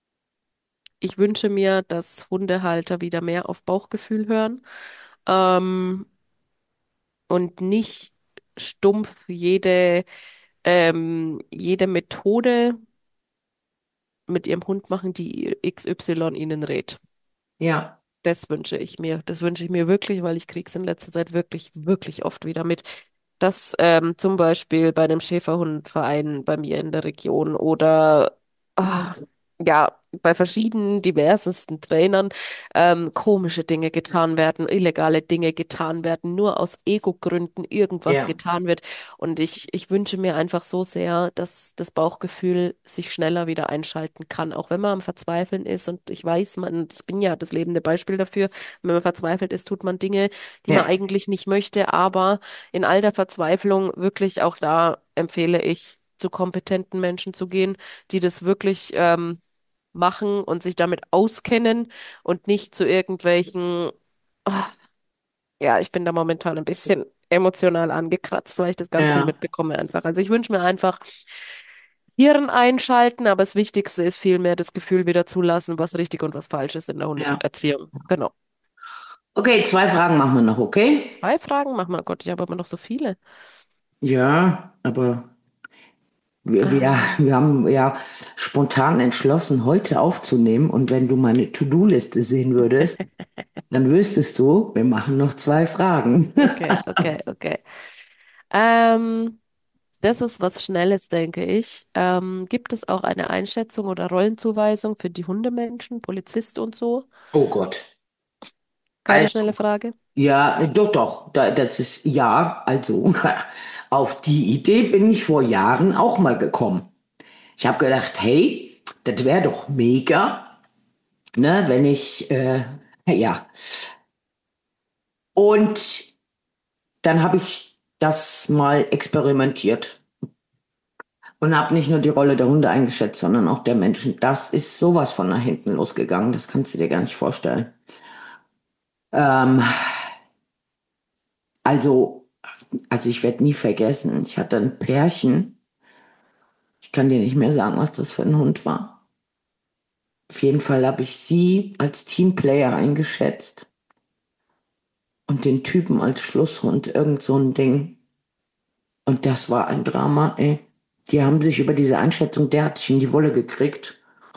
ich wünsche mir, dass Hundehalter wieder mehr auf Bauchgefühl hören, ähm, und nicht stumpf jede, ähm, jede Methode mit ihrem Hund machen, die X Y ihnen rät. ja, Das wünsche ich mir. Das wünsche ich mir wirklich, weil ich krieg's in letzter Zeit wirklich, wirklich oft wieder mit, dass ähm, zum Beispiel bei einem Schäferhundverein bei mir in der Region oder ah, ja, bei verschiedenen diversesten Trainern ähm, komische Dinge getan werden, illegale Dinge getan werden, nur aus Ego-Gründen irgendwas ja, getan wird. Und ich, ich wünsche mir einfach so sehr, dass das Bauchgefühl sich schneller wieder einschalten kann, auch wenn man am Verzweifeln ist. Und ich weiß, man, ich bin ja das lebende Beispiel dafür, wenn man verzweifelt ist, tut man Dinge, die man ja, eigentlich nicht möchte, aber in all der Verzweiflung wirklich auch da empfehle ich, zu kompetenten Menschen zu gehen, die das wirklich ähm, machen und sich damit auskennen und nicht zu irgendwelchen, ah, ja, ich bin da momentan ein bisschen emotional angekratzt, weil ich das ganz viel ja, mitbekomme einfach. Also ich wünsche mir einfach Hirn einschalten, aber das Wichtigste ist vielmehr das Gefühl wieder zulassen, was richtig und was falsch ist in der ja. Hundeerziehung. Genau. Okay, zwei Fragen machen wir noch, okay? Zwei Fragen machen wir. Gott, ich habe aber noch so viele. Ja, aber Wir, wir, Ähm, wir haben ja spontan entschlossen, heute aufzunehmen. Und wenn du meine To-Do-Liste sehen würdest, dann wüsstest du, wir machen noch zwei Fragen. okay, okay, okay. Ähm, Das ist was Schnelles, denke ich. Ähm, gibt es auch eine Einschätzung oder Rollenzuweisung für die Hundemenschen, Polizist und so? Oh Gott. Keine Also, schnelle Frage. ja, doch, doch, da, das ist ja, also auf die Idee bin ich vor Jahren auch mal gekommen. Ich habe gedacht, hey, das wäre doch mega, ne, wenn ich, äh, ja. Und dann habe ich das mal experimentiert. Und habe nicht nur die Rolle der Hunde eingeschätzt, sondern auch der Menschen. Das ist sowas von nach hinten losgegangen. Das kannst du dir gar nicht vorstellen. Ähm, also, also ich werde nie vergessen, ich hatte ein Pärchen, Ich kann dir nicht mehr sagen, was das für ein Hund war. Auf jeden Fall habe ich sie als Teamplayer eingeschätzt und den Typen als Schlusshund, irgend so ein Ding. Und das war ein Drama, ey. Die haben sich über diese Einschätzung derartig in die Wolle gekriegt.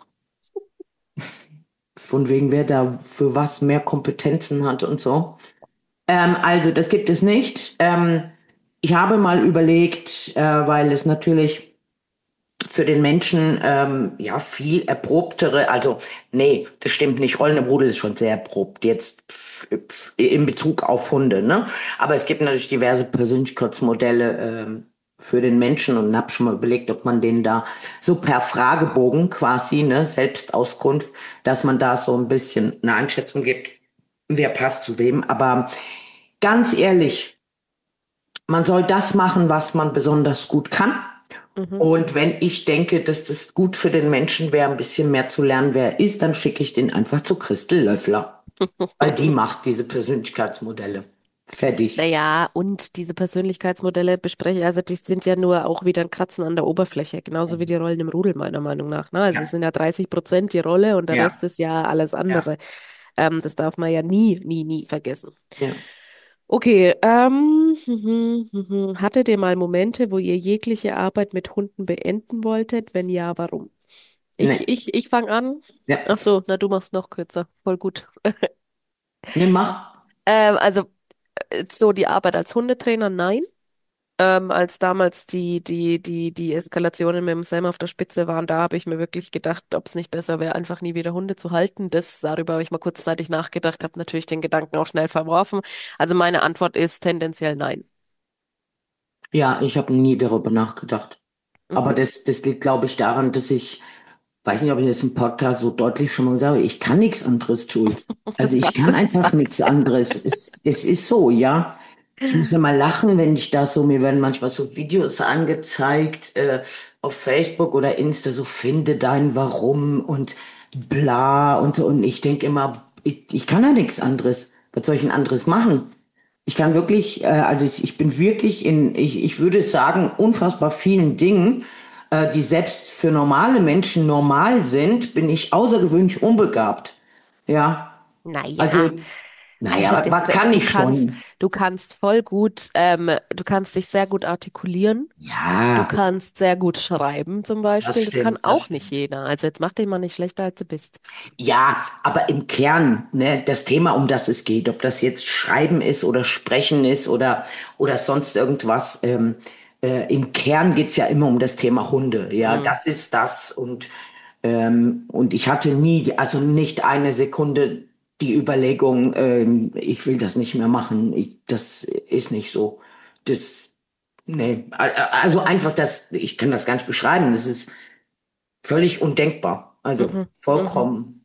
Von wegen, wer da für was mehr Kompetenzen hat und so. Ähm, also, das gibt es nicht. Ähm, ich habe mal überlegt, äh, weil es natürlich für den Menschen ähm, ja viel erprobtere, also nee, das stimmt nicht. Rollen im Rudel ist schon sehr erprobt jetzt pf, pf, in Bezug auf Hunde, ne? Aber es gibt natürlich diverse Persönlichkeitsmodelle ähm, für den Menschen und habe schon mal überlegt, ob man den da so per Fragebogen quasi, ne, Selbstauskunft, dass man da so ein bisschen eine Einschätzung gibt, wer passt zu wem. Aber ganz ehrlich, man soll das machen, was man besonders gut kann. Mhm. Und wenn ich denke, dass das gut für den Menschen wäre, ein bisschen mehr zu lernen, wer er ist, dann schicke ich den einfach zu Christel Löffler. Weil die macht diese Persönlichkeitsmodelle. Fertig. Naja, und diese Persönlichkeitsmodelle bespreche, also die sind ja nur auch wieder ein Kratzen an der Oberfläche, genauso wie die Rollen im Rudel, meiner Meinung nach. Ne? Also es Ja, sind ja dreißig Prozent die Rolle und der ja, Rest ist ja alles ja, andere. Ähm, das darf man ja nie, nie, nie vergessen. ja. Okay, ähm, mhm, mhm. Hattet ihr mal Momente, wo ihr jegliche Arbeit mit Hunden beenden wolltet? Wenn ja, warum? Ich, Nee, ich, ich fange an. ja. Ach so, na, du machst noch kürzer. Voll gut. Nee, mach. Ähm, also äh, so die Arbeit als Hundetrainer, nein. Ähm, als damals die, die, die, die Eskalationen mit dem Sam auf der Spitze waren, da habe ich mir wirklich gedacht, ob es nicht besser wäre, einfach nie wieder Hunde zu halten. Das, darüber habe ich mal kurzzeitig nachgedacht, habe natürlich den Gedanken auch schnell verworfen. Also meine Antwort ist tendenziell nein. Ja, ich habe nie darüber nachgedacht. Aber Mhm. das, das liegt, glaube ich, daran, dass ich, weiß nicht, ob ich das im Podcast so deutlich schon mal gesagt habe, ich kann nichts anderes, Jules. Also ich Hast du kann einfach gesagt? nichts anderes. Es, es ist so, ja. Ich muss immer lachen, wenn ich da so, mir werden manchmal so Videos angezeigt, äh, auf Facebook oder Insta, so finde dein Warum und bla und so. Und ich denke immer, ich, ich kann ja nichts anderes. Was soll ich denn anderes machen? Ich kann wirklich, äh, also ich, ich bin wirklich in, ich, ich würde sagen, unfassbar vielen Dingen, äh, die selbst für normale Menschen normal sind, bin ich außergewöhnlich unbegabt. Ja, Naja, also, naja, also was, das, was kann du ich kannst, schon? du kannst voll gut, ähm, du kannst dich sehr gut artikulieren. Du Ja, kannst sehr gut schreiben zum das Beispiel. Das kann stimmt, das auch nicht stimmt. jeder. Also jetzt mach dich mal nicht schlechter, als du bist. Ja, aber im Kern, ne, das Thema, um das es geht, ob das jetzt Schreiben ist oder Sprechen ist oder, oder sonst irgendwas, ähm, äh, im Kern geht's ja immer um das Thema Hunde. Ja, Mhm. das ist das und, ähm, und ich hatte nie, also nicht eine Sekunde die Überlegung, ähm, ich will das nicht mehr machen. Ich, das ist nicht so. Das, nee, a- a- also einfach das, ich kann das gar nicht beschreiben. Das ist völlig undenkbar. Also Mhm. Mhm. vollkommen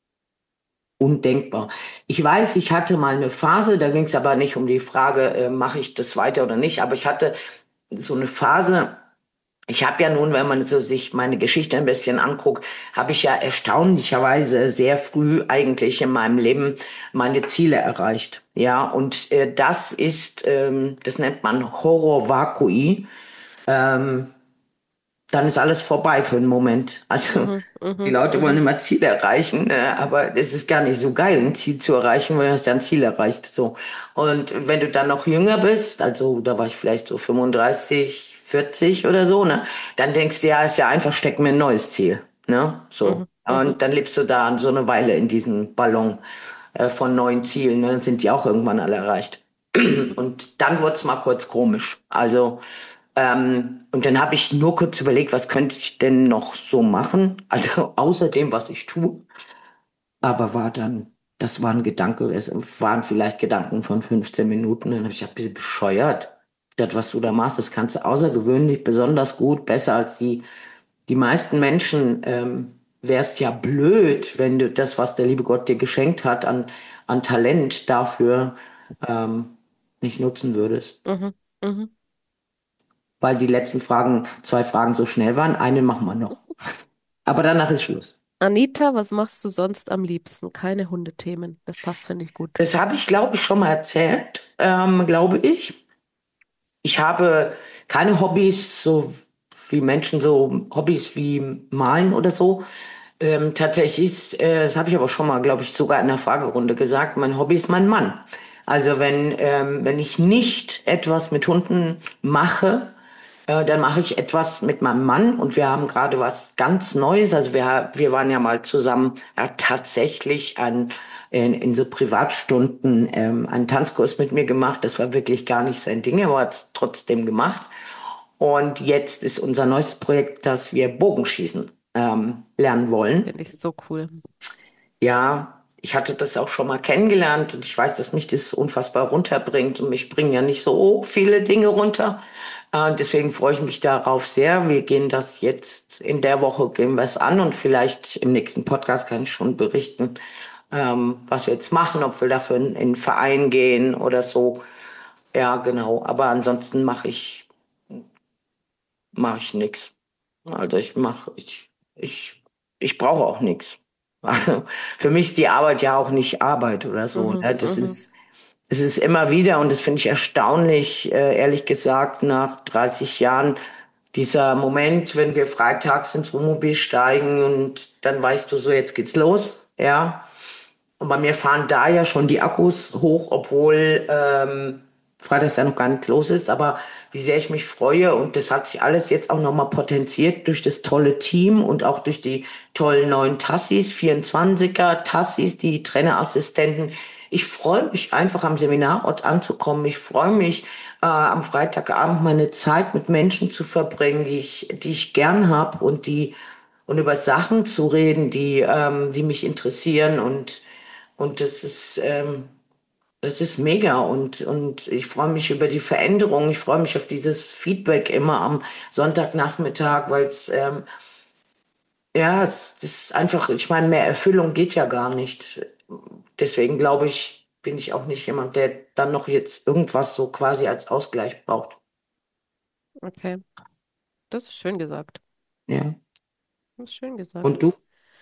undenkbar. Ich weiß, ich hatte mal eine Phase, da ging es aber nicht um die Frage, äh, mache ich das weiter oder nicht, aber ich hatte so eine Phase, ich habe ja nun, wenn man so sich meine Geschichte ein bisschen anguckt, habe ich ja erstaunlicherweise sehr früh eigentlich in meinem Leben meine Ziele erreicht. Ja, und äh, das ist, ähm, das nennt man Horror Vacui. Ähm, Dann ist alles vorbei für einen Moment. Also Mhm. die Mhm. Leute wollen Mhm. immer Ziele erreichen, äh, aber es ist gar nicht so geil, ein Ziel zu erreichen, weil du hast ja ein Ziel erreicht. So. Und wenn du dann noch jünger bist, also da war ich vielleicht so fünfunddreißig, vierzig oder so, ne, dann denkst du, ja, ist ja einfach, steck mir ein neues Ziel. Ne? So. Mhm. Mhm. Und dann lebst du da so eine Weile in diesem Ballon äh, von neuen Zielen. Ne? Dann sind die auch irgendwann alle erreicht. Und dann wurde es mal kurz komisch. Also ähm, und dann habe ich nur kurz überlegt, was könnte ich denn noch so machen? Also außer dem, was ich tue. Aber war dann, das war ein Gedanke, es waren vielleicht Gedanken von fünfzehn Minuten. Dann habe ich gedacht, ein bisschen bescheuert. Das, was du da machst, das kannst du außergewöhnlich, besonders gut, besser als die, die meisten Menschen. Ähm, wärst ja blöd, wenn du das, was der liebe Gott dir geschenkt hat, an, an Talent dafür ähm, nicht nutzen würdest. Mhm. Mhm. Weil die letzten Fragen, zwei Fragen so schnell waren. Eine machen wir noch. Aber danach ist Schluss. Anita, was machst du sonst am liebsten? Keine Hundethemen. Das passt, finde ich gut. Das habe ich, glaube ich, schon mal erzählt, ähm, glaube ich. Ich habe keine Hobbys, so wie Menschen so Hobbys wie malen oder so. Ähm, tatsächlich ist, äh, das habe ich aber schon mal, glaube ich, sogar in der Fragerunde gesagt, mein Hobby ist mein Mann. Also wenn, ähm, wenn ich nicht etwas mit Hunden mache, äh, dann mache ich etwas mit meinem Mann und wir haben gerade was ganz Neues. Also wir, wir waren ja mal zusammen, er hat tatsächlich an, in, in so Privatstunden ähm, einen Tanzkurs mit mir gemacht. Das war wirklich gar nicht sein Ding, aber er hat es trotzdem gemacht. Und jetzt ist unser neues Projekt, dass wir Bogenschießen ähm, lernen wollen. Finde ich so cool. Ja, ich hatte das auch schon mal kennengelernt und ich weiß, dass mich das unfassbar runterbringt und mich bringen ja nicht so viele Dinge runter. Äh, deswegen freue ich mich darauf sehr. Wir gehen das jetzt in der Woche, gehen wir es an und vielleicht im nächsten Podcast kann ich schon berichten, ähm, was wir jetzt machen, ob wir dafür in, in einen Verein gehen oder so. Ja, genau. Aber ansonsten mache ich, mache ich nichts. Also ich mache, ich, ich, ich brauche auch nichts. Also für mich ist die Arbeit ja auch nicht Arbeit oder so. Mhm, Ne? Das mhm. ist, es ist immer wieder, und das finde ich erstaunlich, äh, ehrlich gesagt, nach dreißig Jahren, dieser Moment, wenn wir freitags ins Wohnmobil steigen und dann weißt du so, jetzt geht's los, ja. Und bei mir fahren da ja schon die Akkus hoch, obwohl ähm, freitags ja noch gar nichts los ist. Aber wie sehr ich mich freue, und das hat sich alles jetzt auch nochmal potenziert durch das tolle Team und auch durch die tollen neuen Tassis, vierundzwanziger Tassis, die Trainerassistenten. Ich freue mich einfach am Seminarort anzukommen. Ich freue mich äh, am Freitagabend meine Zeit mit Menschen zu verbringen, die ich, die ich gern habe und die und über Sachen zu reden, die, ähm, die mich interessieren und und das ist, ähm, das ist mega und, und ich freue mich über die Veränderung. Ich freue mich auf dieses Feedback immer am Sonntagnachmittag, weil es, ähm, ja, es das ist einfach, ich meine, mehr Erfüllung geht ja gar nicht. Deswegen glaube ich, bin ich auch nicht jemand, der dann noch jetzt irgendwas so quasi als Ausgleich braucht. Okay, das ist schön gesagt. Ja. Das ist schön gesagt. Und du?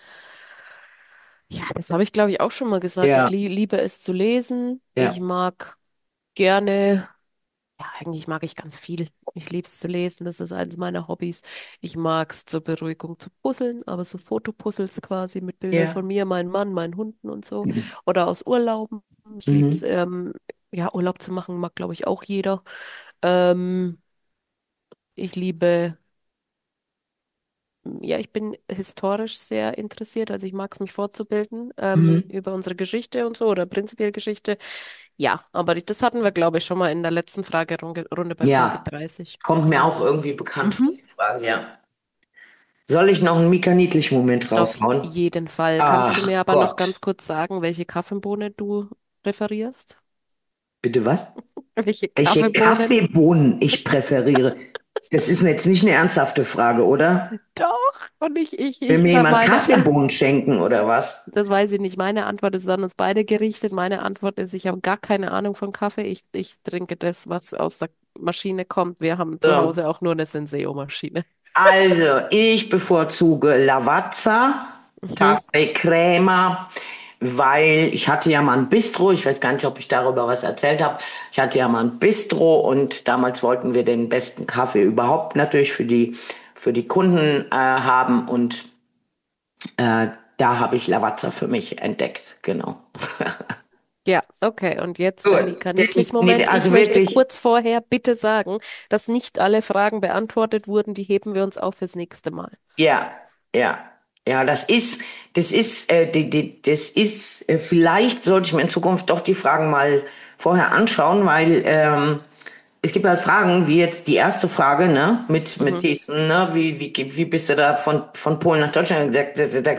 Ja, das habe ich, glaube ich, auch schon mal gesagt. Ich Ja, lie liebe es zu lesen. Ich ja. mag gerne, ja, eigentlich mag ich ganz viel. Ich liebe es zu lesen. Das ist eines meiner Hobbys. Ich mag es zur Beruhigung zu puzzeln, aber so Fotopuzzles quasi mit Bildern Ja. von mir, meinem Mann, meinen Hunden und so. Oder aus Urlauben. Ich liebe es, Mhm. ähm, ja, Urlaub zu machen, mag, glaube ich, auch jeder. Ähm, ich liebe Ja, ich bin historisch sehr interessiert, also ich mag es, mich fortzubilden ähm, Mhm. über unsere Geschichte und so oder prinzipiell Geschichte. Ja, aber ich- das hatten wir, glaube ich, schon mal in der letzten Fragerunde Runde bei Folge Ja, dreißig. kommt mir auch irgendwie bekannt vor, Mhm. die Frage, ja. Soll ich noch einen Mika Niedlich-Moment Auf raushauen? jeden Fall. Kannst du Ach mir aber noch Gott. ganz kurz sagen, welche Kaffeebohne du präferierst? Bitte was? Welche Welche Kaffeebohnen? Kaffeebohnen ich präferiere? Das ist jetzt nicht eine ernsthafte Frage, oder? Doch, und nicht ich. Will Ich mir sag jemand meine. Kaffeebohnen schenken oder was? Das weiß ich nicht. Meine Antwort ist an uns beide gerichtet. Meine Antwort ist, ich habe gar keine Ahnung von Kaffee. Ich, ich trinke das, was aus der Maschine kommt. Wir haben zu So. Hause auch nur eine Senseo-Maschine. Also, ich bevorzuge Lavazza, Mhm. Kaffee Crema, weil ich hatte ja mal ein Bistro, ich weiß gar nicht, ob ich darüber was erzählt habe. Ich hatte ja mal ein Bistro und damals wollten wir den besten Kaffee überhaupt natürlich für die, für die Kunden äh, haben und äh, da habe ich Lavazza für mich entdeckt, genau. Ja, okay. Und jetzt der Gut, Mika der, nee, Niedlich-Moment. Ich also möchte wirklich, kurz vorher bitte sagen, dass nicht alle Fragen beantwortet wurden. Die heben wir uns auf fürs nächste Mal. ja, ja, ja, das ist, das ist, äh, die, die, das ist, äh, vielleicht sollte ich mir in Zukunft doch die Fragen mal vorher anschauen, weil ähm, es gibt halt Fragen, wie jetzt die erste Frage, ne, mit, mit Mhm. diesem, ne, wie, wie, wie bist du da von, von Polen nach Deutschland? Da, da, da,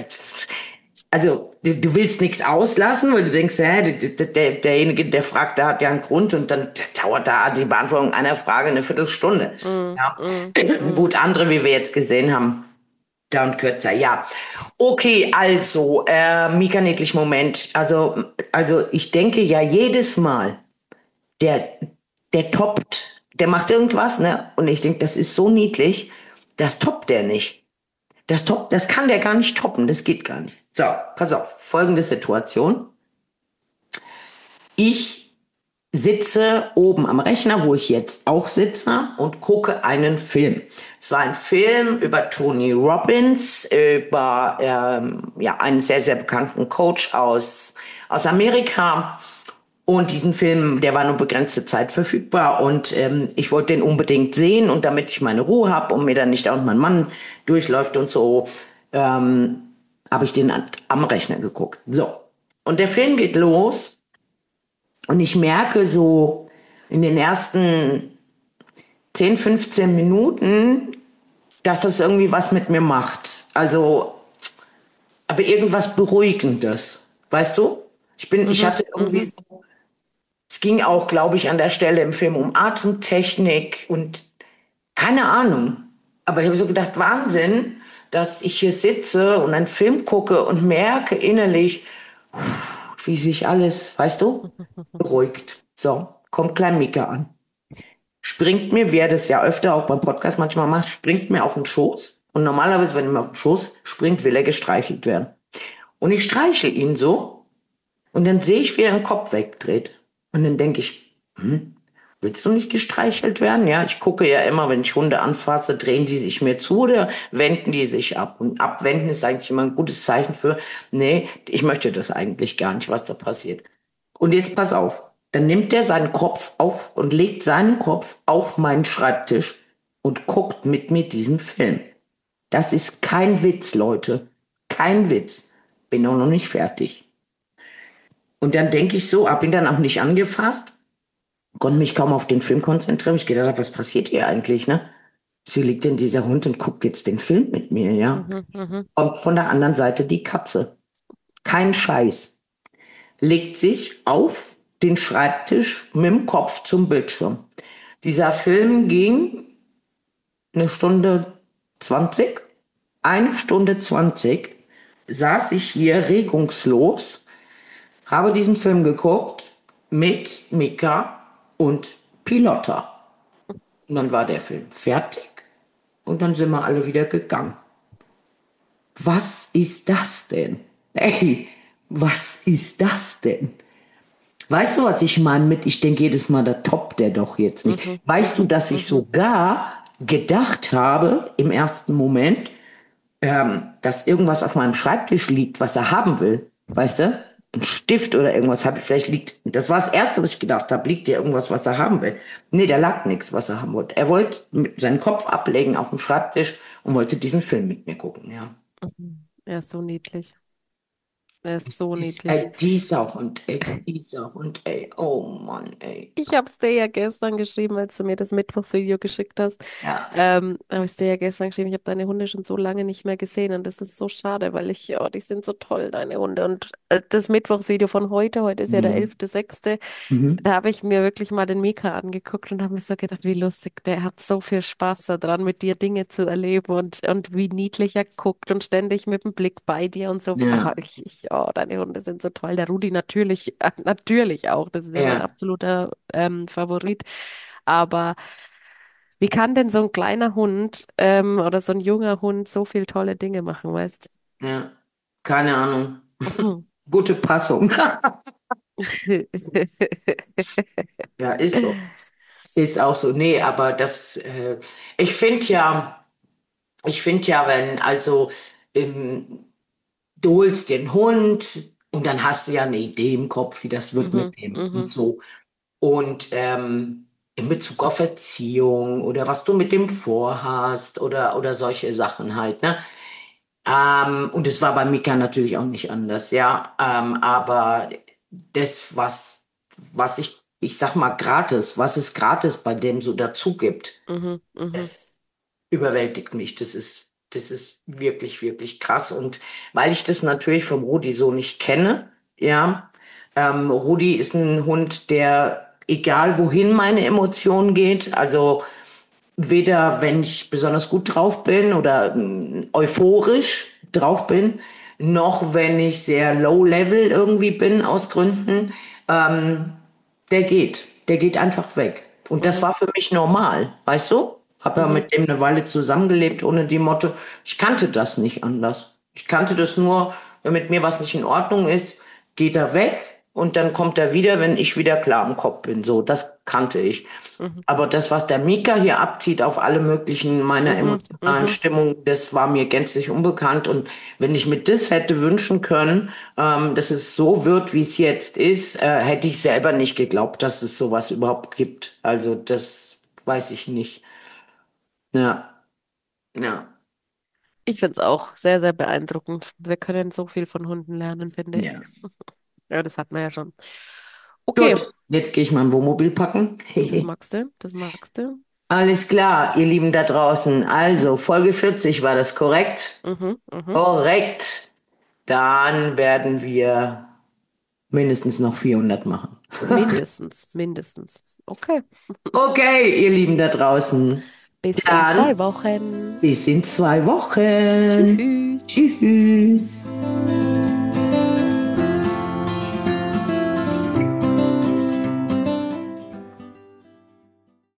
also, du, du willst nichts auslassen, weil du denkst, hä, der, der, derjenige, der fragt, der hat ja einen Grund und dann dauert da die Beantwortung einer Frage eine Viertelstunde. Mhm. Ja. Mhm. Gut, andere, wie wir jetzt gesehen haben, da und kürzer, ja. Okay, also, äh, Mika Niedlich, Moment. Also, also ich denke ja jedes Mal, der, der toppt, der macht irgendwas, ne? Und ich denke, das ist so niedlich, das toppt der nicht. Das top, das kann der gar nicht toppen, das geht gar nicht. So, pass auf, folgende Situation. Ich sitze oben am Rechner, wo ich jetzt auch sitze, und gucke einen Film. Es war ein Film über Tony Robbins, über ähm, ja, einen sehr, sehr bekannten Coach aus, aus Amerika. Und diesen Film, der war nur begrenzte Zeit verfügbar. Und ähm, ich wollte den unbedingt sehen. Und damit ich meine Ruhe habe und mir dann nicht auch mein Mann durchläuft und so, ähm, habe ich den am Rechner geguckt. So. Und der Film geht los. Und ich merke so in den ersten zehn, fünfzehn Minuten, dass das irgendwie was mit mir macht. Also, aber irgendwas Beruhigendes. Weißt du? Ich bin, mhm, ich hatte irgendwie so, es ging auch, glaube ich, an der Stelle im Film um Atemtechnik und keine Ahnung. Aber ich habe so gedacht, Wahnsinn, dass ich hier sitze und einen Film gucke und merke innerlich, wie sich alles, weißt du, beruhigt. So, kommt klein Mika an. Springt mir, wer das ja öfter auch beim Podcast manchmal macht, springt mir auf den Schoß. Und normalerweise, wenn er mir auf den Schoß springt, will er gestreichelt werden. Und ich streichel ihn so und dann sehe ich, wie er den Kopf wegdreht. Und dann denke ich, hm, willst du nicht gestreichelt werden? Ja, ich gucke ja immer, wenn ich Hunde anfasse, drehen die sich mir zu oder wenden die sich ab? Und abwenden ist eigentlich immer ein gutes Zeichen für, nee, ich möchte das eigentlich gar nicht, was da passiert. Und jetzt pass auf, dann nimmt er seinen Kopf auf und legt seinen Kopf auf meinen Schreibtisch und guckt mit mir diesen Film. Das ist kein Witz, Leute, kein Witz. Bin auch noch nicht fertig. Und dann denke ich so, habe ihn dann auch nicht angefasst, konnte mich kaum auf den Film konzentrieren. Ich gedacht, was passiert hier eigentlich, ne? So liegt denn dieser Hund und guckt jetzt den Film mit mir, ja? Mhm, mh. Kommt von der anderen Seite die Katze. Kein Scheiß. Legt sich auf den Schreibtisch mit dem Kopf zum Bildschirm. Dieser Film ging eine Stunde zwanzig. Eine Stunde zwanzig saß ich hier regungslos, habe diesen Film geguckt mit Mika und Pilotta. Und dann war der Film fertig und dann sind wir alle wieder gegangen. Was ist das denn? Ey, was ist das denn? Weißt du, was ich meine mit, ich denke jedes Mal, da toppt der doch jetzt nicht. Mhm. Weißt du, dass ich sogar gedacht habe im ersten Moment, ähm, dass irgendwas auf meinem Schreibtisch liegt, was er haben will? Weißt du? Ein Stift oder irgendwas habe ich, vielleicht liegt, das war das Erste, was ich gedacht habe, liegt dir irgendwas, was er haben will? Nee, da lag nichts, was er haben wollte. Er wollte mit seinen Kopf ablegen auf dem Schreibtisch und wollte diesen Film mit mir gucken, ja. Er ist so niedlich. Er ist so ist, niedlich. Ey, dieser Hund, ey, dieser Hund, ey, oh Mann, ey. Ich hab's dir ja gestern geschrieben, als du mir das Mittwochsvideo geschickt hast. Ja. Ähm, habe ich dir ja gestern geschrieben, ich habe deine Hunde schon so lange nicht mehr gesehen und das ist so schade, weil ich, oh, die sind so toll, deine Hunde. Und äh, das Mittwochsvideo von heute, heute ist ja der elfte sechste, Mhm. da habe ich mir wirklich mal den Mika angeguckt und habe mir so gedacht, wie lustig, der hat so viel Spaß daran, mit dir Dinge zu erleben und, und wie niedlich er guckt und ständig mit dem Blick bei dir und so. Ja. Ah, ich, ich, oh, deine Hunde sind so toll. Der Rudi natürlich, äh, natürlich auch. Das ist ja mein Ja. absoluter ähm, Favorit. Aber wie kann denn so ein kleiner Hund ähm, oder so ein junger Hund so viel tolle Dinge machen, weißt Ja. Keine Ahnung. du? Gute Passung. Ja, ist so. Ist auch so. Nee, aber das, äh, ich finde ja, ich finde ja, wenn, also, ähm, du holst den Hund und dann hast du ja eine Idee im Kopf, wie das wird Mhm, mit dem und mhm, so. Und ähm, in Bezug auf Erziehung oder was du mit dem vorhast oder, oder solche Sachen halt, ne? Ähm, und es war bei Mika natürlich auch nicht anders, ja. Ähm, aber das, was, was ich, ich sag mal gratis, was es gratis bei dem so dazu gibt, mhm, mhm. das überwältigt mich. Das ist, das ist wirklich, wirklich krass. Und weil ich das natürlich vom Rudi so nicht kenne, ja, ähm, Rudi ist ein Hund, der, egal wohin meine Emotion geht, also weder wenn ich besonders gut drauf bin oder mm, euphorisch drauf bin, noch wenn ich sehr low level irgendwie bin aus Gründen, ähm, der geht. Der geht einfach weg. Und das Mhm. war für mich normal, weißt du? Habe ja Mhm. mit dem eine Weile zusammengelebt, ohne die Motto, ich kannte das nicht anders. Ich kannte das nur, wenn mit mir was nicht in Ordnung ist, geht er weg und dann kommt er wieder, wenn ich wieder klar im Kopf bin. So, das kannte ich. Mhm. Aber das, was der Mika hier abzieht auf alle möglichen meiner Mhm. emotionalen Mhm. Stimmungen, das war mir gänzlich unbekannt. Und wenn ich mir das hätte wünschen können, ähm, dass es so wird, wie es jetzt ist, äh, hätte ich selber nicht geglaubt, dass es sowas überhaupt gibt. Also das weiß ich nicht. Ja, ja, Ich finde es auch sehr, sehr beeindruckend. Wir können so viel von Hunden lernen, finde ich. ja. Ja, das hatten wir ja schon. Okay, Gut, jetzt gehe ich mein Wohnmobil packen. das magst du, das magst du. Alles klar, ihr Lieben da draußen. Also, Folge vierzig war das korrekt? Mhm, mhm. Korrekt. Dann werden wir mindestens noch vierhundert machen. Mindestens, mindestens. Okay. Okay, ihr Lieben da draußen. Bis in Dann zwei Wochen. bis in zwei Wochen. Tschüss. Tschüss.